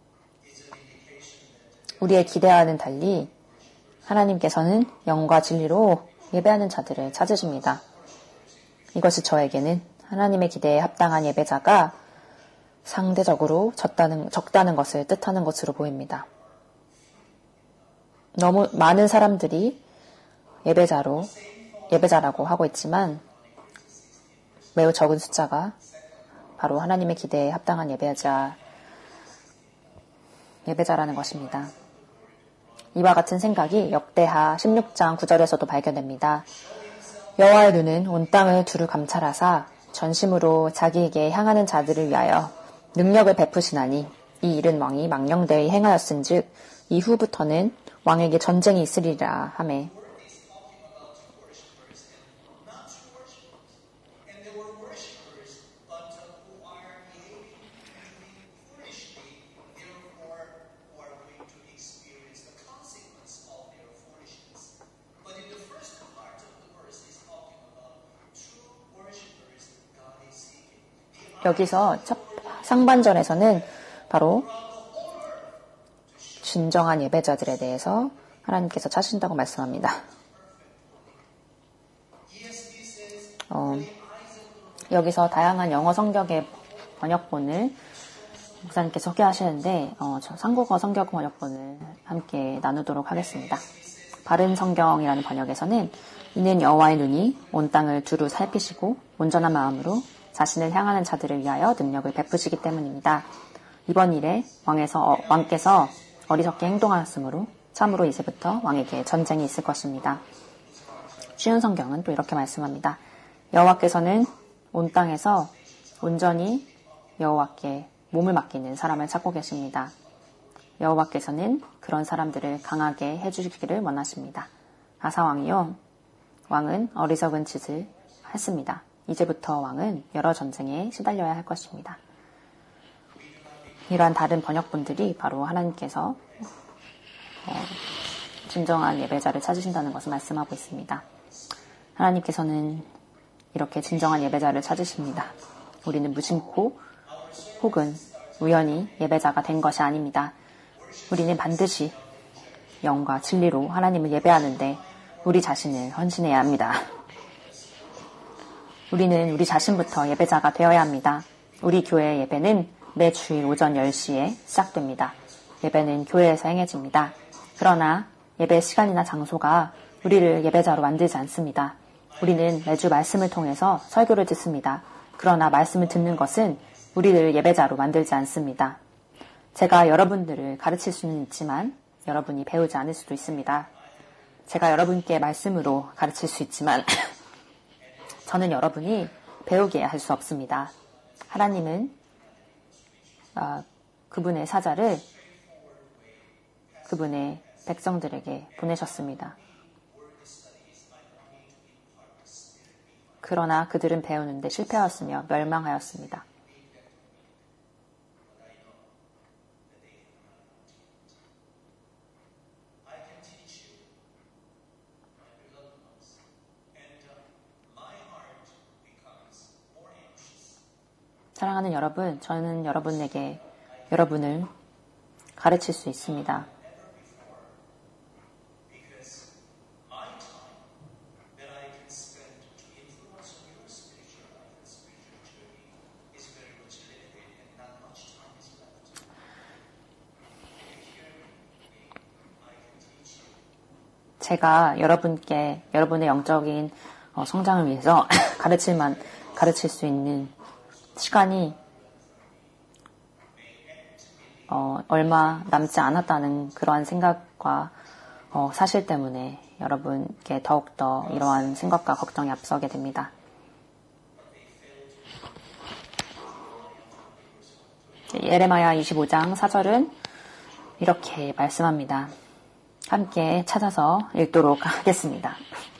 우리의 기대와는 달리 하나님께서는 영과 진리로 예배하는 자들을 찾으십니다. 이것이 저에게는 하나님의 기대에 합당한 예배자가 상대적으로 적다는 것을 뜻하는 것으로 보입니다. 너무 많은 사람들이 예배자라고 하고 있지만 매우 적은 숫자가 바로 하나님의 기대에 합당한 예배자라는 것입니다. 이와 같은 생각이 역대하 16장 9절에서도 발견됩니다. 여호와의 눈은 온 땅을 두루 감찰하사 전심으로 자기에게 향하는 자들을 위하여 능력을 베푸시나니 이 일은 왕이 망령되이 행하였은즉 이후부터는 왕에게 전쟁이 있으리라 하매. 여기서 상반절에서는 바로 진정한 예배자들에 대해서 하나님께서 찾으신다고 말씀합니다. 여기서 다양한 영어 성경의 번역본을 목사님께서 소개하시는데 한국어 성경 번역본을 함께 나누도록 하겠습니다. 바른 성경이라는 번역에서는 이는 여호와의 눈이 온 땅을 두루 살피시고 온전한 마음으로 자신을 향하는 자들을 위하여 능력을 베푸시기 때문입니다. 이번 일에 왕께서 어리석게 행동하였으므로 참으로 이제부터 왕에게 전쟁이 있을 것입니다. 쉬운 성경은 또 이렇게 말씀합니다. 여호와께서는 온 땅에서 온전히 여호와께 몸을 맡기는 사람을 찾고 계십니다. 여호와께서는 그런 사람들을 강하게 해주시기를 원하십니다. 아사왕이요, 왕은 어리석은 짓을 했습니다. 이제부터 왕은 여러 전쟁에 시달려야 할 것입니다. 이러한 다른 번역본들이 바로 하나님께서 진정한 예배자를 찾으신다는 것을 말씀하고 있습니다. 하나님께서는 이렇게 진정한 예배자를 찾으십니다. 우리는 무심코 혹은 우연히 예배자가 된 것이 아닙니다. 우리는 반드시 영과 진리로 하나님을 예배하는데 우리 자신을 헌신해야 합니다. 우리는 우리 자신부터 예배자가 되어야 합니다. 우리 교회 예배는 매 주일 오전 10시에 시작됩니다. 예배는 교회에서 행해집니다. 그러나 예배 시간이나 장소가 우리를 예배자로 만들지 않습니다. 우리는 매주 말씀을 통해서 설교를 듣습니다. 그러나 말씀을 듣는 것은 우리를 예배자로 만들지 않습니다. 제가 여러분들을 가르칠 수는 있지만 여러분이 배우지 않을 수도 있습니다. 제가 여러분께 말씀으로 가르칠 수 있지만 저는 여러분이 배우게 할 수 없습니다. 하나님은 그분의 사자를 그분의 백성들에게 보내셨습니다. 그러나 그들은 배우는데 실패하였으며 멸망하였습니다. 사랑하는 여러분, 저는 여러분을 가르칠 수 있습니다. 제가 여러분의 영적인 성장을 위해서 가르칠 수 있는 시간이 얼마 남지 않았다는 그러한 생각과 사실 때문에 여러분께 더욱더 이러한 생각과 걱정이 앞서게 됩니다. 예레미야 25장 4절은 이렇게 말씀합니다. 함께 찾아서 읽도록 하겠습니다.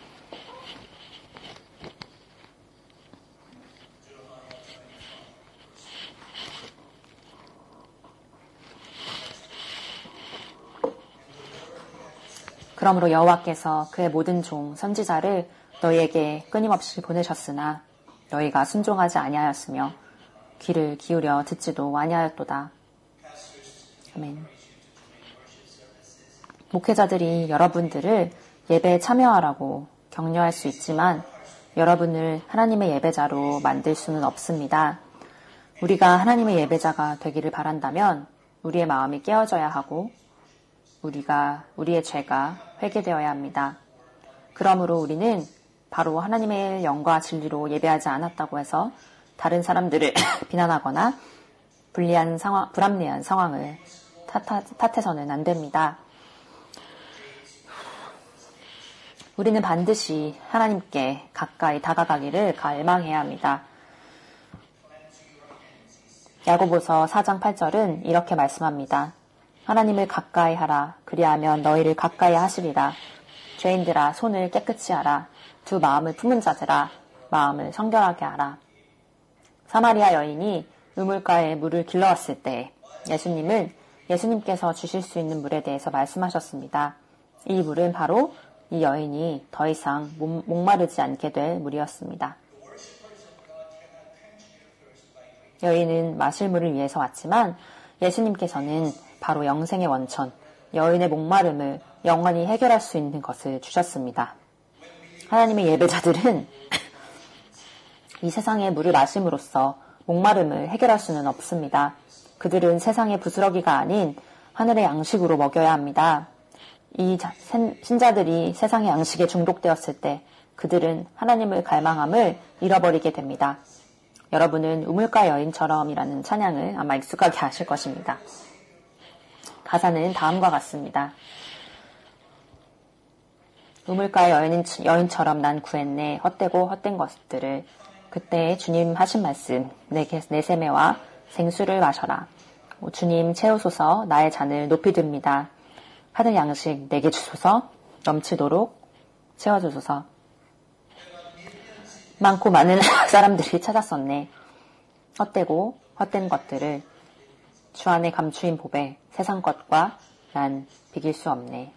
그러므로 여호와께서 그의 모든 종 선지자를 너희에게 끊임없이 보내셨으나 너희가 순종하지 아니하였으며 귀를 기울여 듣지도 아니하였도다. 아멘. 목회자들이 여러분들을 예배에 참여하라고 격려할 수 있지만 여러분을 하나님의 예배자로 만들 수는 없습니다. 우리가 하나님의 예배자가 되기를 바란다면 우리의 마음이 깨어져야 하고 우리의 죄가 회개되어야 합니다. 그러므로 우리는 바로 하나님의 영과 진리로 예배하지 않았다고 해서 다른 사람들을 비난하거나 불합리한 상황을 탓해서는 안 됩니다. 우리는 반드시 하나님께 가까이 다가가기를 갈망해야 합니다. 야고보서 4장 8절은 이렇게 말씀합니다. 하나님을 가까이 하라. 그리하면 너희를 가까이 하시리라. 죄인들아 손을 깨끗이 하라. 두 마음을 품은 자들아 마음을 성결하게 하라. 사마리아 여인이 우물가에 물을 길러왔을 때 예수님께서 주실 수 있는 물에 대해서 말씀하셨습니다. 이 물은 바로 이 여인이 더 이상 목마르지 않게 될 물이었습니다. 여인은 마실 물을 위해서 왔지만 예수님께서는 바로 영생의 원천, 여인의 목마름을 영원히 해결할 수 있는 것을 주셨습니다. 하나님의 예배자들은 이 세상의 물을 마심으로써 목마름을 해결할 수는 없습니다. 그들은 세상의 부스러기가 아닌 하늘의 양식으로 먹여야 합니다. 이 신자들이 세상의 양식에 중독되었을 때 그들은 하나님을 갈망함을 잃어버리게 됩니다. 여러분은 우물가 여인처럼이라는 찬양을 아마 익숙하게 아실 것입니다. 가사는 다음과 같습니다. 우물가 여인처럼 난 구했네 헛되고 헛된 것들을. 그때 주님 하신 말씀 내 세매와 생수를 마셔라. 주님 채우소서. 나의 잔을 높이 듭니다. 하늘 양식 내게 주소서. 넘치도록 채워주소서. 많고 많은 사람들이 찾았었네. 헛되고 헛된 것들을. 주 안에 감추인 보배 세상 것과 난 비길 수 없네.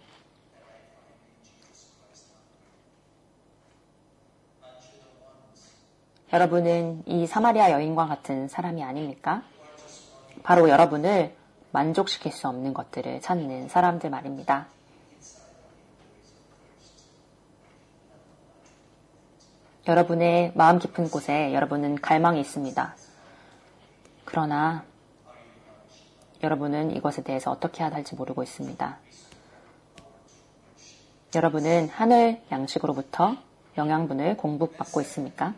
여러분은 이 사마리아 여인과 같은 사람이 아닙니까? 바로 여러분을 만족시킬 수 없는 것들을 찾는 사람들 말입니다. 여러분의 마음 깊은 곳에 여러분은 갈망이 있습니다. 그러나 여러분은 이것에 대해서 어떻게 해야 할지 모르고 있습니다. 여러분은 하늘 양식으로부터 영양분을 공급받고 있습니까?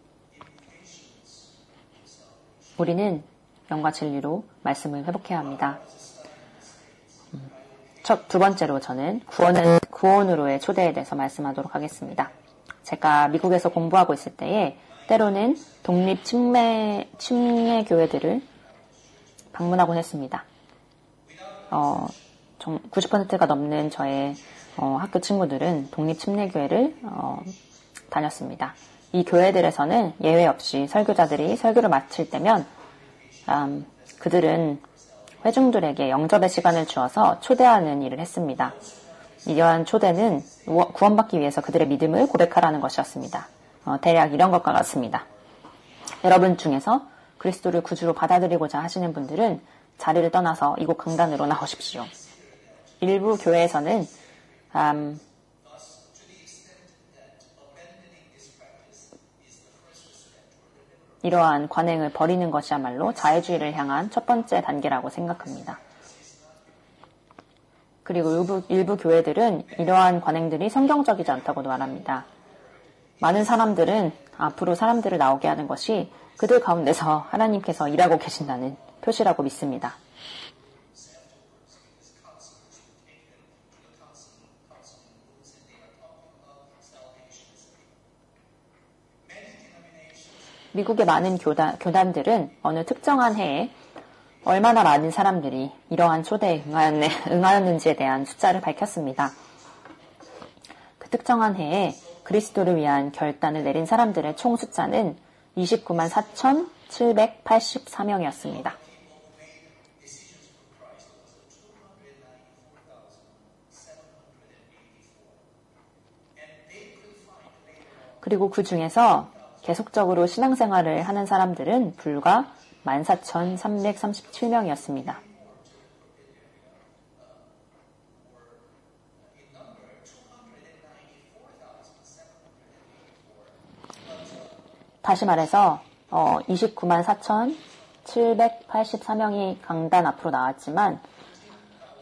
우리는 영과 진리로 말씀을 회복해야 합니다. 두 번째로 저는 구원으로의 초대에 대해서 말씀하도록 하겠습니다. 제가 미국에서 공부하고 있을 때에 때로는 독립 침례 교회들을 방문하곤 했습니다. 90%가 넘는 저의 학교 친구들은 독립 침례 교회를 다녔습니다. 이 교회들에서는 예외 없이 설교자들이 설교를 마칠 때면 그들은 회중들에게 영접의 시간을 주어서 초대하는 일을 했습니다. 이러한 초대는 구원받기 위해서 그들의 믿음을 고백하라는 것이었습니다. 대략 이런 것과 같습니다. 여러분 중에서 그리스도를 구주로 받아들이고자 하시는 분들은 자리를 떠나서 이곳 강단으로 나오십시오. 일부 교회에서는 이러한 관행을 버리는 것이야말로 자유주의를 향한 첫 번째 단계라고 생각합니다. 그리고 일부 교회들은 이러한 관행들이 성경적이지 않다고도 말합니다. 많은 사람들은 앞으로 사람들을 나오게 하는 것이 그들 가운데서 하나님께서 일하고 계신다는 표시라고 믿습니다. 미국의 많은 교단들은 어느 특정한 해에 얼마나 많은 사람들이 이러한 초대에 응하였는지에 대한 숫자를 밝혔습니다. 그 특정한 해에 그리스도를 위한 결단을 내린 사람들의 총 숫자는 29만 4,784명이었습니다. 그리고 그 중에서 계속적으로 신앙생활을 하는 사람들은 불과 14,337명이었습니다. 다시 말해서 29만 4,784명이 강단 앞으로 나왔지만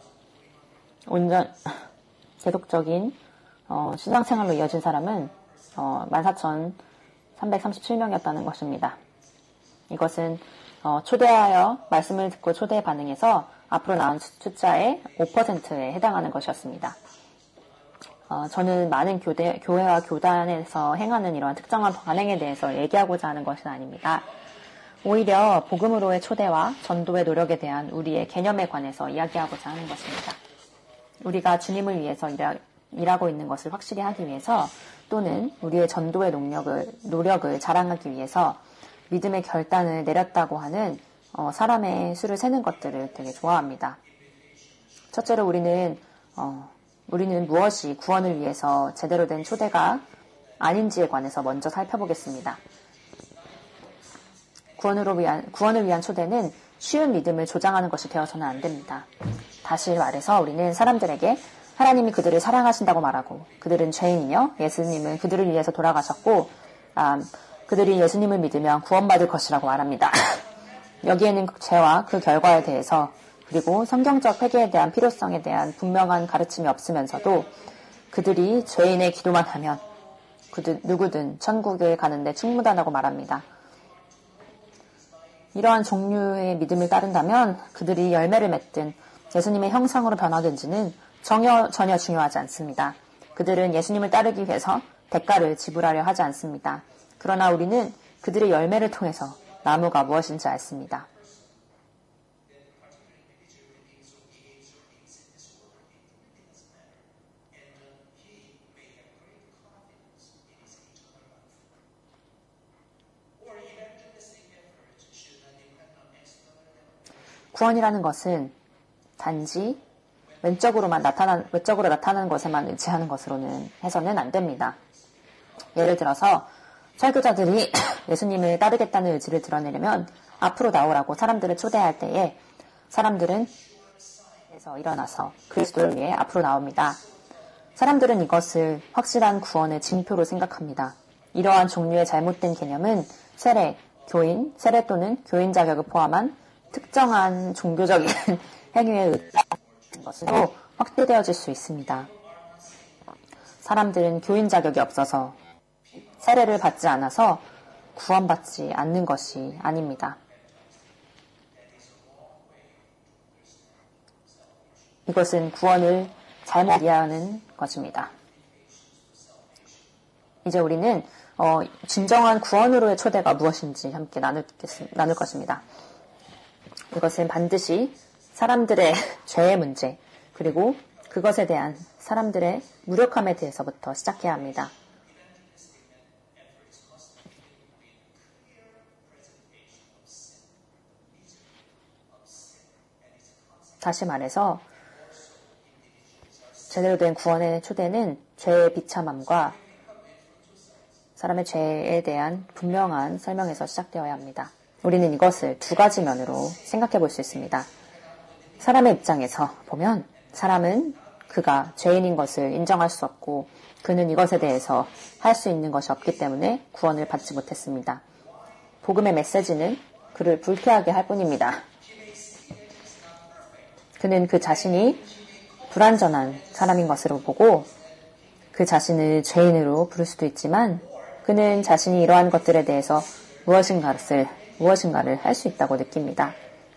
계속적인 신앙생활로 이어진 사람은 14,337명이었다는 것입니다. 이것은 초대하여 말씀을 듣고 초대에 반응해서 앞으로 나온 숫자의 5%에 해당하는 것이었습니다. 저는 많은 교회와 교단에서 행하는 이러한 특정한 반응에 대해서 얘기하고자 하는 것은 아닙니다. 오히려 복음으로의 초대와 전도의 노력에 대한 우리의 개념에 관해서 이야기하고자 하는 것입니다. 우리가 주님을 위해서 일하고 있는 것을 확실히 하기 위해서 또는 우리의 전도의 노력을 자랑하기 위해서 믿음의 결단을 내렸다고 하는 사람의 수를 세는 것들을 되게 좋아합니다. 첫째로 우리는 무엇이 구원을 위해서 제대로 된 초대가 아닌지에 관해서 먼저 살펴보겠습니다. 구원을 위한 초대는 쉬운 믿음을 조장하는 것이 되어서는 안 됩니다. 다시 말해서 우리는 사람들에게 하나님이 그들을 사랑하신다고 말하고 그들은 죄인이며 예수님은 그들을 위해서 돌아가셨고 그들이 예수님을 믿으면 구원받을 것이라고 말합니다. 여기에는 죄와 그 결과에 대해서 그리고 성경적 회개에 대한 필요성에 대한 분명한 가르침이 없으면서도 그들이 죄인의 기도만 하면 누구든 천국에 가는데 충분하다고 말합니다. 이러한 종류의 믿음을 따른다면 그들이 열매를 맺든 예수님의 형상으로 변하든지는 전혀 중요하지 않습니다. 그들은 예수님을 따르기 위해서 대가를 지불하려 하지 않습니다. 그러나 우리는 그들의 열매를 통해서 나무가 무엇인지 알습니다. 구원이라는 것은 단지 외적으로 나타나는 것에만 의지하는 것으로는 해서는 안 됩니다. 예를 들어서 설교자들이 예수님을 따르겠다는 의지를 드러내려면 앞으로 나오라고 사람들을 초대할 때에 사람들은 에서 일어나서 그리스도를 위해 앞으로 나옵니다. 사람들은 이것을 확실한 구원의 징표로 생각합니다. 이러한 종류의 잘못된 개념은 세례 또는 교인 자격을 포함한 특정한 종교적인 행위에 의한 것으로 확대되어질 수 있습니다. 사람들은 교인 자격이 없어서 세례를 받지 않아서 구원받지 않는 것이 아닙니다. 이것은 구원을 잘못 이해하는 것입니다. 이제 우리는 진정한 구원으로의 초대가 무엇인지 함께 나눌 것입니다. 이것은 반드시 사람들의 죄의 문제 그리고 그것에 대한 사람들의 무력함에 대해서부터 시작해야 합니다. 다시 말해서 제대로 된 구원의 초대는 죄의 비참함과 사람의 죄에 대한 분명한 설명에서 시작되어야 합니다. 우리는 이것을 두 가지 면으로 생각해 볼 수 있습니다. 사람의 입장에서 보면 사람은 그가 죄인인 것을 인정할 수 없고 그는 이것에 대해서 할 수 있는 것이 없기 때문에 구원을 받지 못했습니다. 복음의 메시지는 그를 불쾌하게 할 뿐입니다. 그는 그 자신이 불완전한 사람인 것으로 보고 그 자신을 죄인으로 부를 수도 있지만 그는 자신이 이러한 것들에 대해서 무엇인가를 할 수 있다고 느낍니다.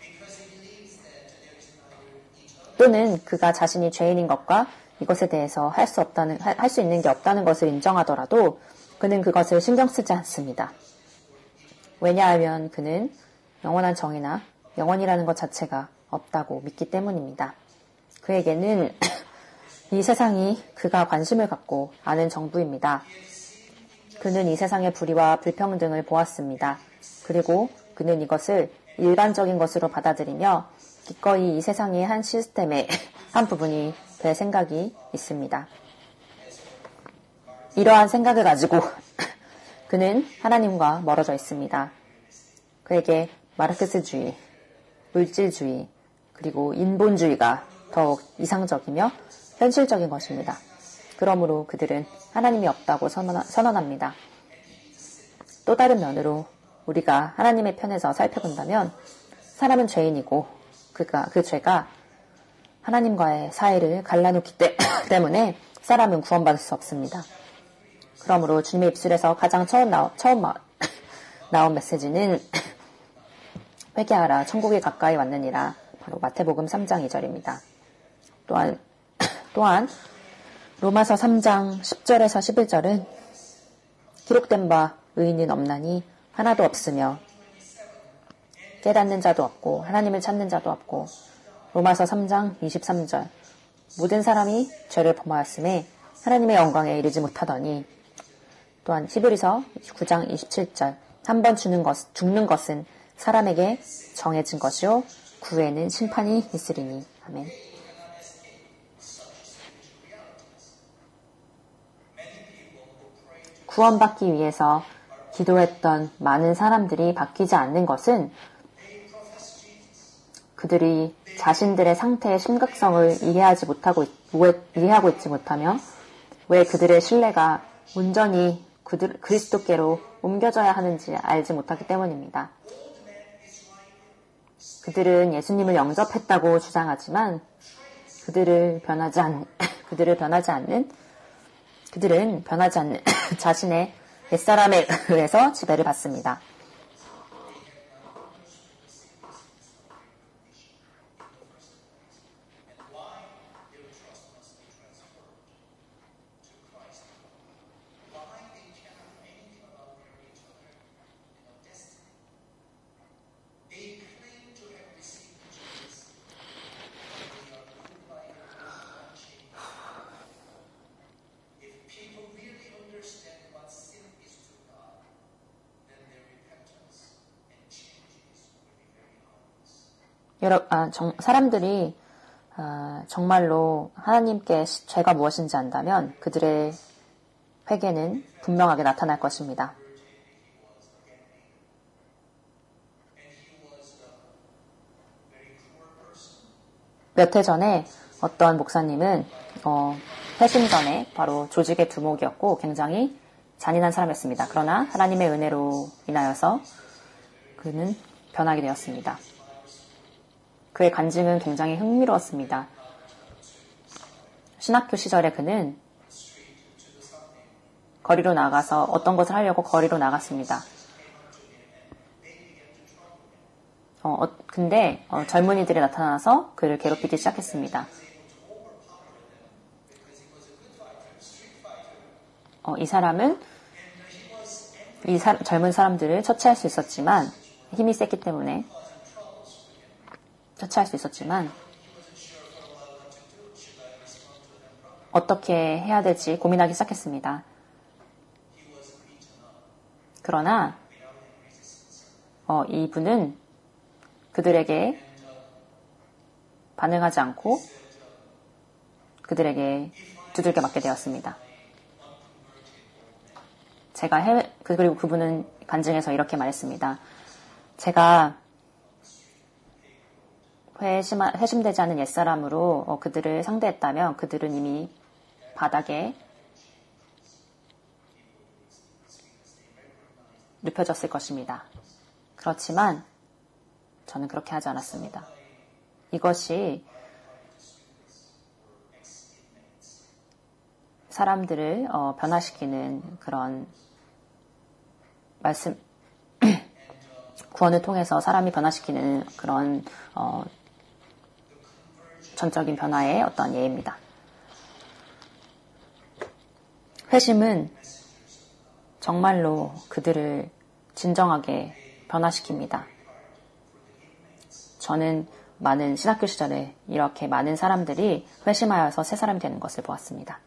또는 그가 자신이 죄인인 것과 이것에 대해서 할 수 있는 게 없다는 것을 인정하더라도 그는 그것을 신경 쓰지 않습니다. 왜냐하면 그는 영원한 정의나 영원이라는 것 자체가 없다고 믿기 때문입니다. 그에게는 이 세상이 그가 관심을 갖고 아는 정부입니다. 그는 이 세상의 불의와 불평등을 보았습니다. 그리고 그는 이것을 일반적인 것으로 받아들이며 기꺼이 이 세상의 한 시스템의 한 부분이 될 생각이 있습니다. 이러한 생각을 가지고 그는 하나님과 멀어져 있습니다. 그에게 마르크스주의, 물질주의, 그리고 인본주의가 더욱 이상적이며 현실적인 것입니다. 그러므로 그들은 하나님이 없다고 선언합니다. 또 다른 면으로 우리가 하나님의 편에서 살펴본다면 사람은 죄인이고 그 죄가 하나님과의 사이를 갈라놓기 때문에 사람은 구원받을 수 없습니다. 그러므로 주님의 입술에서 가장 처음 나온 메시지는 회개하라 천국이 가까이 왔느니라 바로 마태복음 3장 2절입니다. 또한 로마서 3장 10절에서 11절은 기록된 바 의인은 없나니 하나도 없으며 깨닫는 자도 없고 하나님을 찾는 자도 없고 로마서 3장 23절 모든 사람이 죄를 범하였음에 하나님의 영광에 이르지 못하더니 또한 히브리서 9장 27절 한 번 죽는 것은 사람에게 정해진 것이요 구에는 심판이 있으리니 아멘. 구원받기 위해서 기도했던 많은 사람들이 바뀌지 않는 것은 그들이 자신들의 상태의 심각성을 이해하고 있지 못하며 왜 그들의 신뢰가 온전히 그리스도께로 옮겨져야 하는지 알지 못하기 때문입니다. 그들은 예수님을 영접했다고 주장하지만 그들은 변하지 않는 자신의 옛사람에 의해서 지배를 받습니다. 사람들이 정말로 하나님께 죄가 무엇인지 안다면 그들의 회개는 분명하게 나타날 것입니다. 몇 해 전에 어떤 목사님은 회심 전에 바로 조직의 두목이었고 굉장히 잔인한 사람이었습니다. 그러나 하나님의 은혜로 인하여서 그는 변하게 되었습니다. 그의 간증은 굉장히 흥미로웠습니다. 신학교 시절에 그는 거리로 나가서 어떤 것을 하려고 거리로 나갔습니다. 근데 젊은이들이 나타나서 그를 괴롭히기 시작했습니다. 이 사람은 젊은 사람들을 처치할 수 있었지만 힘이 셌기 때문에 처치할 수 있었지만 어떻게 해야 될지 고민하기 시작했습니다. 그러나 이분은 그들에게 반응하지 않고 그들에게 두들겨 맞게 되었습니다. 그리고 그분은 간증에서 이렇게 말했습니다. 제가 회심되지 않은 옛사람으로 그들을 상대했다면 그들은 이미 바닥에 눕혀졌을 것입니다. 그렇지만 저는 그렇게 하지 않았습니다. 이것이 사람들을 변화시키는 그런 말씀, 구원을 통해서 사람이 변화시키는 그런 전적인 변화의 어떤 예입니다. 회심은 정말로 그들을 진정하게 변화시킵니다. 저는 많은 신학교 시절에 이렇게 많은 사람들이 회심하여서 새 사람이 되는 것을 보았습니다.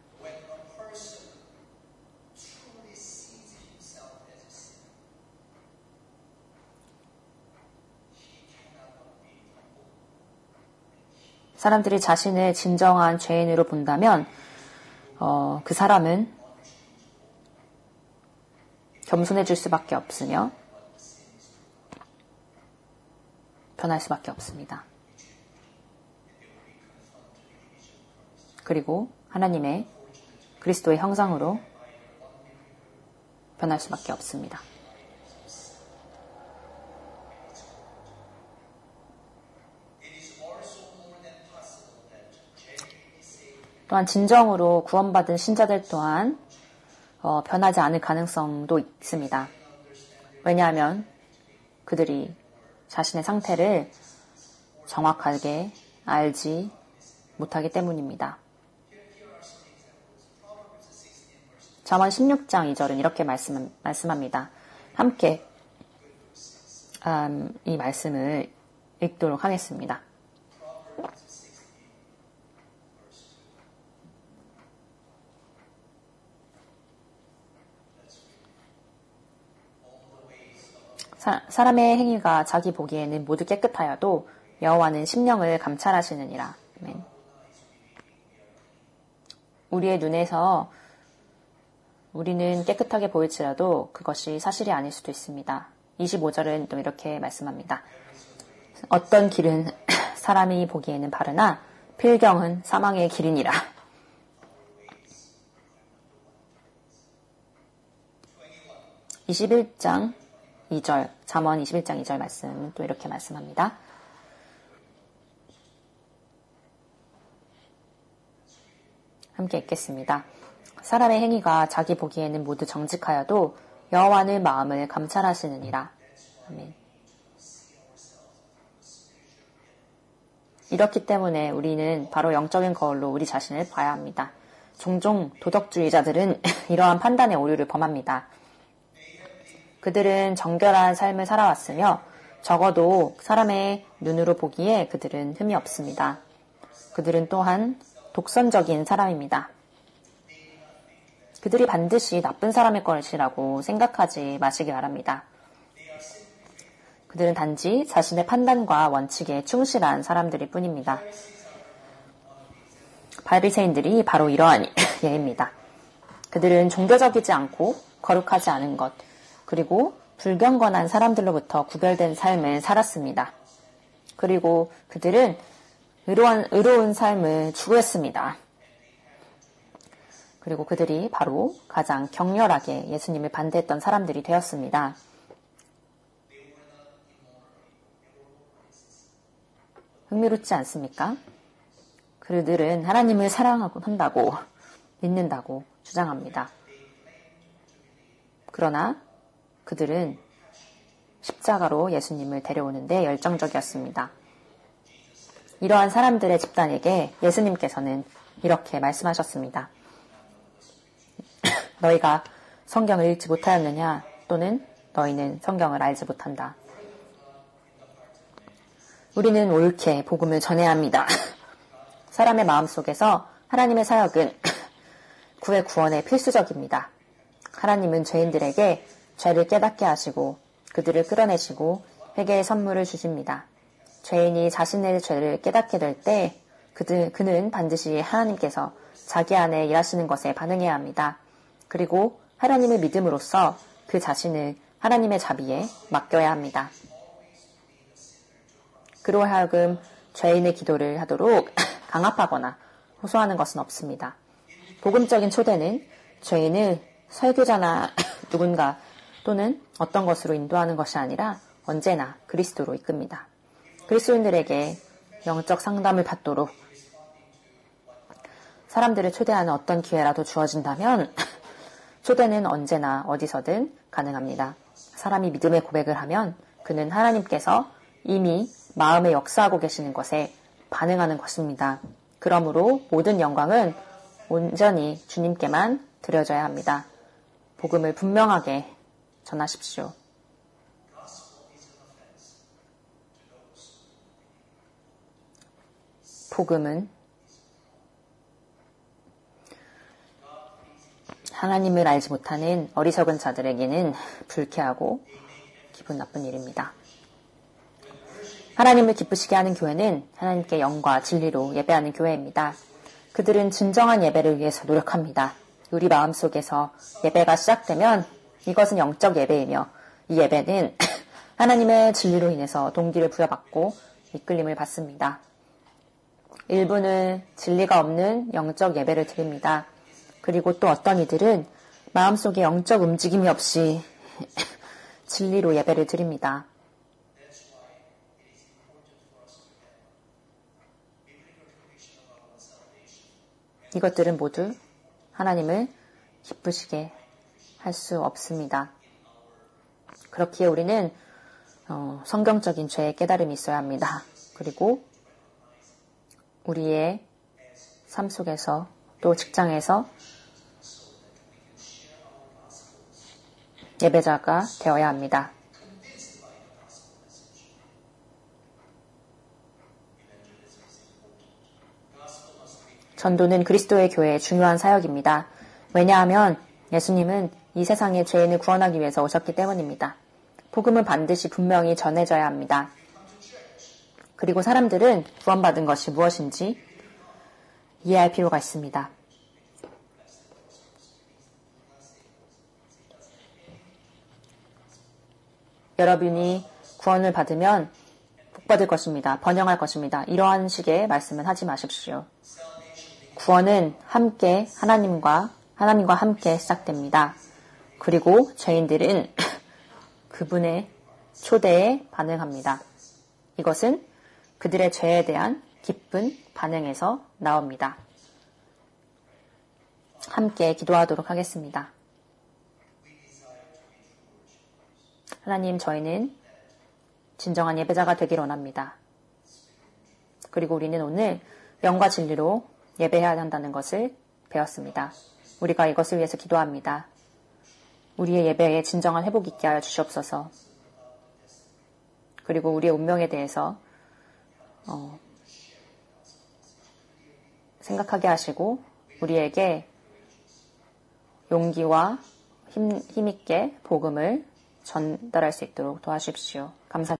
사람들이 자신을 진정한 죄인으로 본다면 그 사람은 겸손해질 수밖에 없으며 변할 수밖에 없습니다. 그리고 하나님의 그리스도의 형상으로 변할 수밖에 없습니다. 또한 진정으로 구원받은 신자들 또한 변하지 않을 가능성도 있습니다. 왜냐하면 그들이 자신의 상태를 정확하게 알지 못하기 때문입니다. 잠언 16장 2절은 이렇게 말씀합니다. 함께 이 말씀을 읽도록 하겠습니다. 사람의 행위가 자기 보기에는 모두 깨끗하여도 여호와는 심령을 감찰하시느니라. 아멘. 우리의 눈에서 우리는 깨끗하게 보일지라도 그것이 사실이 아닐 수도 있습니다. 25절은 또 이렇게 말씀합니다. 어떤 길은 사람이 보기에는 바르나 필경은 사망의 길이니라. 잠언 21장 2절 말씀 또 이렇게 말씀합니다. 함께 읽겠습니다. 사람의 행위가 자기 보기에는 모두 정직하여도 여호와는 마음을 감찰하시느니라. 아멘. 이렇기 때문에 우리는 바로 영적인 거울로 우리 자신을 봐야 합니다. 종종 도덕주의자들은 이러한 판단의 오류를 범합니다. 그들은 정결한 삶을 살아왔으며 적어도 사람의 눈으로 보기에 그들은 흠이 없습니다. 그들은 또한 독선적인 사람입니다. 그들이 반드시 나쁜 사람일 것이라고 생각하지 마시기 바랍니다. 그들은 단지 자신의 판단과 원칙에 충실한 사람들일 뿐입니다. 바리새인들이 바로 이러한 예입니다. 그들은 종교적이지 않고 거룩하지 않은 것, 그리고 불경건한 사람들로부터 구별된 삶을 살았습니다. 그리고 그들은 의로운 삶을 추구했습니다. 그리고 그들이 바로 가장 격렬하게 예수님을 반대했던 사람들이 되었습니다. 흥미롭지 않습니까? 그들은 하나님을 사랑하고 한다고 믿는다고 주장합니다. 그러나 그들은 십자가로 예수님을 데려오는데 열정적이었습니다. 이러한 사람들의 집단에게 예수님께서는 이렇게 말씀하셨습니다. 너희가 성경을 읽지 못하였느냐? 또는 너희는 성경을 알지 못한다. 우리는 옳게 복음을 전해야 합니다. 사람의 마음속에서 하나님의 사역은 구의 구원에 필수적입니다. 하나님은 죄인들에게 죄를 깨닫게 하시고 그들을 끌어내시고 회개의 선물을 주십니다. 죄인이 자신의 죄를 깨닫게 될 때 그는 반드시 하나님께서 자기 안에 일하시는 것에 반응해야 합니다. 그리고 하나님을 믿음으로써 그 자신을 하나님의 자비에 맡겨야 합니다. 그로 하여금 죄인의 기도를 하도록 강압하거나 호소하는 것은 없습니다. 복음적인 초대는 죄인을 설교자나 누군가 또는 어떤 것으로 인도하는 것이 아니라 언제나 그리스도로 이끕니다. 그리스도인들에게 영적 상담을 받도록 사람들을 초대하는 어떤 기회라도 주어진다면 초대는 언제나 어디서든 가능합니다. 사람이 믿음의 고백을 하면 그는 하나님께서 이미 마음에 역사하고 계시는 것에 반응하는 것입니다. 그러므로 모든 영광은 온전히 주님께만 드려져야 합니다. 복음을 분명하게 전하십시오. 복음은 하나님을 알지 못하는 어리석은 자들에게는 불쾌하고 기분 나쁜 일입니다. 하나님을 기쁘시게 하는 교회는 하나님께 영과 진리로 예배하는 교회입니다. 그들은 진정한 예배를 위해서 노력합니다. 우리 마음속에서 예배가 시작되면 이것은 영적 예배이며 이 예배는 하나님의 진리로 인해서 동기를 부여받고 이끌림을 받습니다. 일부는 진리가 없는 영적 예배를 드립니다. 그리고 또 어떤 이들은 마음속에 영적 움직임이 없이 진리로 예배를 드립니다. 이것들은 모두 하나님을 기쁘시게 할 수 없습니다. 그렇기에 우리는 성경적인 죄의 깨달음이 있어야 합니다. 그리고 우리의 삶 속에서 또 직장에서 예배자가 되어야 합니다. 전도는 그리스도의 교회의 중요한 사역입니다. 왜냐하면 예수님은 이 세상의 죄인을 구원하기 위해서 오셨기 때문입니다. 복음은 반드시 분명히 전해져야 합니다. 그리고 사람들은 구원받은 것이 무엇인지 이해할 필요가 있습니다. 여러분이 구원을 받으면 복받을 것입니다. 번영할 것입니다. 이러한 식의 말씀은 하지 마십시오. 구원은 함께 하나님과 함께 시작됩니다. 그리고 죄인들은 그분의 초대에 반응합니다. 이것은 그들의 죄에 대한 기쁜 반응에서 나옵니다. 함께 기도하도록 하겠습니다. 하나님, 저희는 진정한 예배자가 되길 원합니다. 그리고 우리는 오늘 영과 진리로 예배해야 한다는 것을 배웠습니다. 우리가 이것을 위해서 기도합니다. 우리의 예배에 진정한 회복 있게 하여 주시옵소서. 그리고 우리의 운명에 대해서 생각하게 하시고 우리에게 용기와 힘있게 복음을 전달할 수 있도록 도와주십시오. 감사합니다.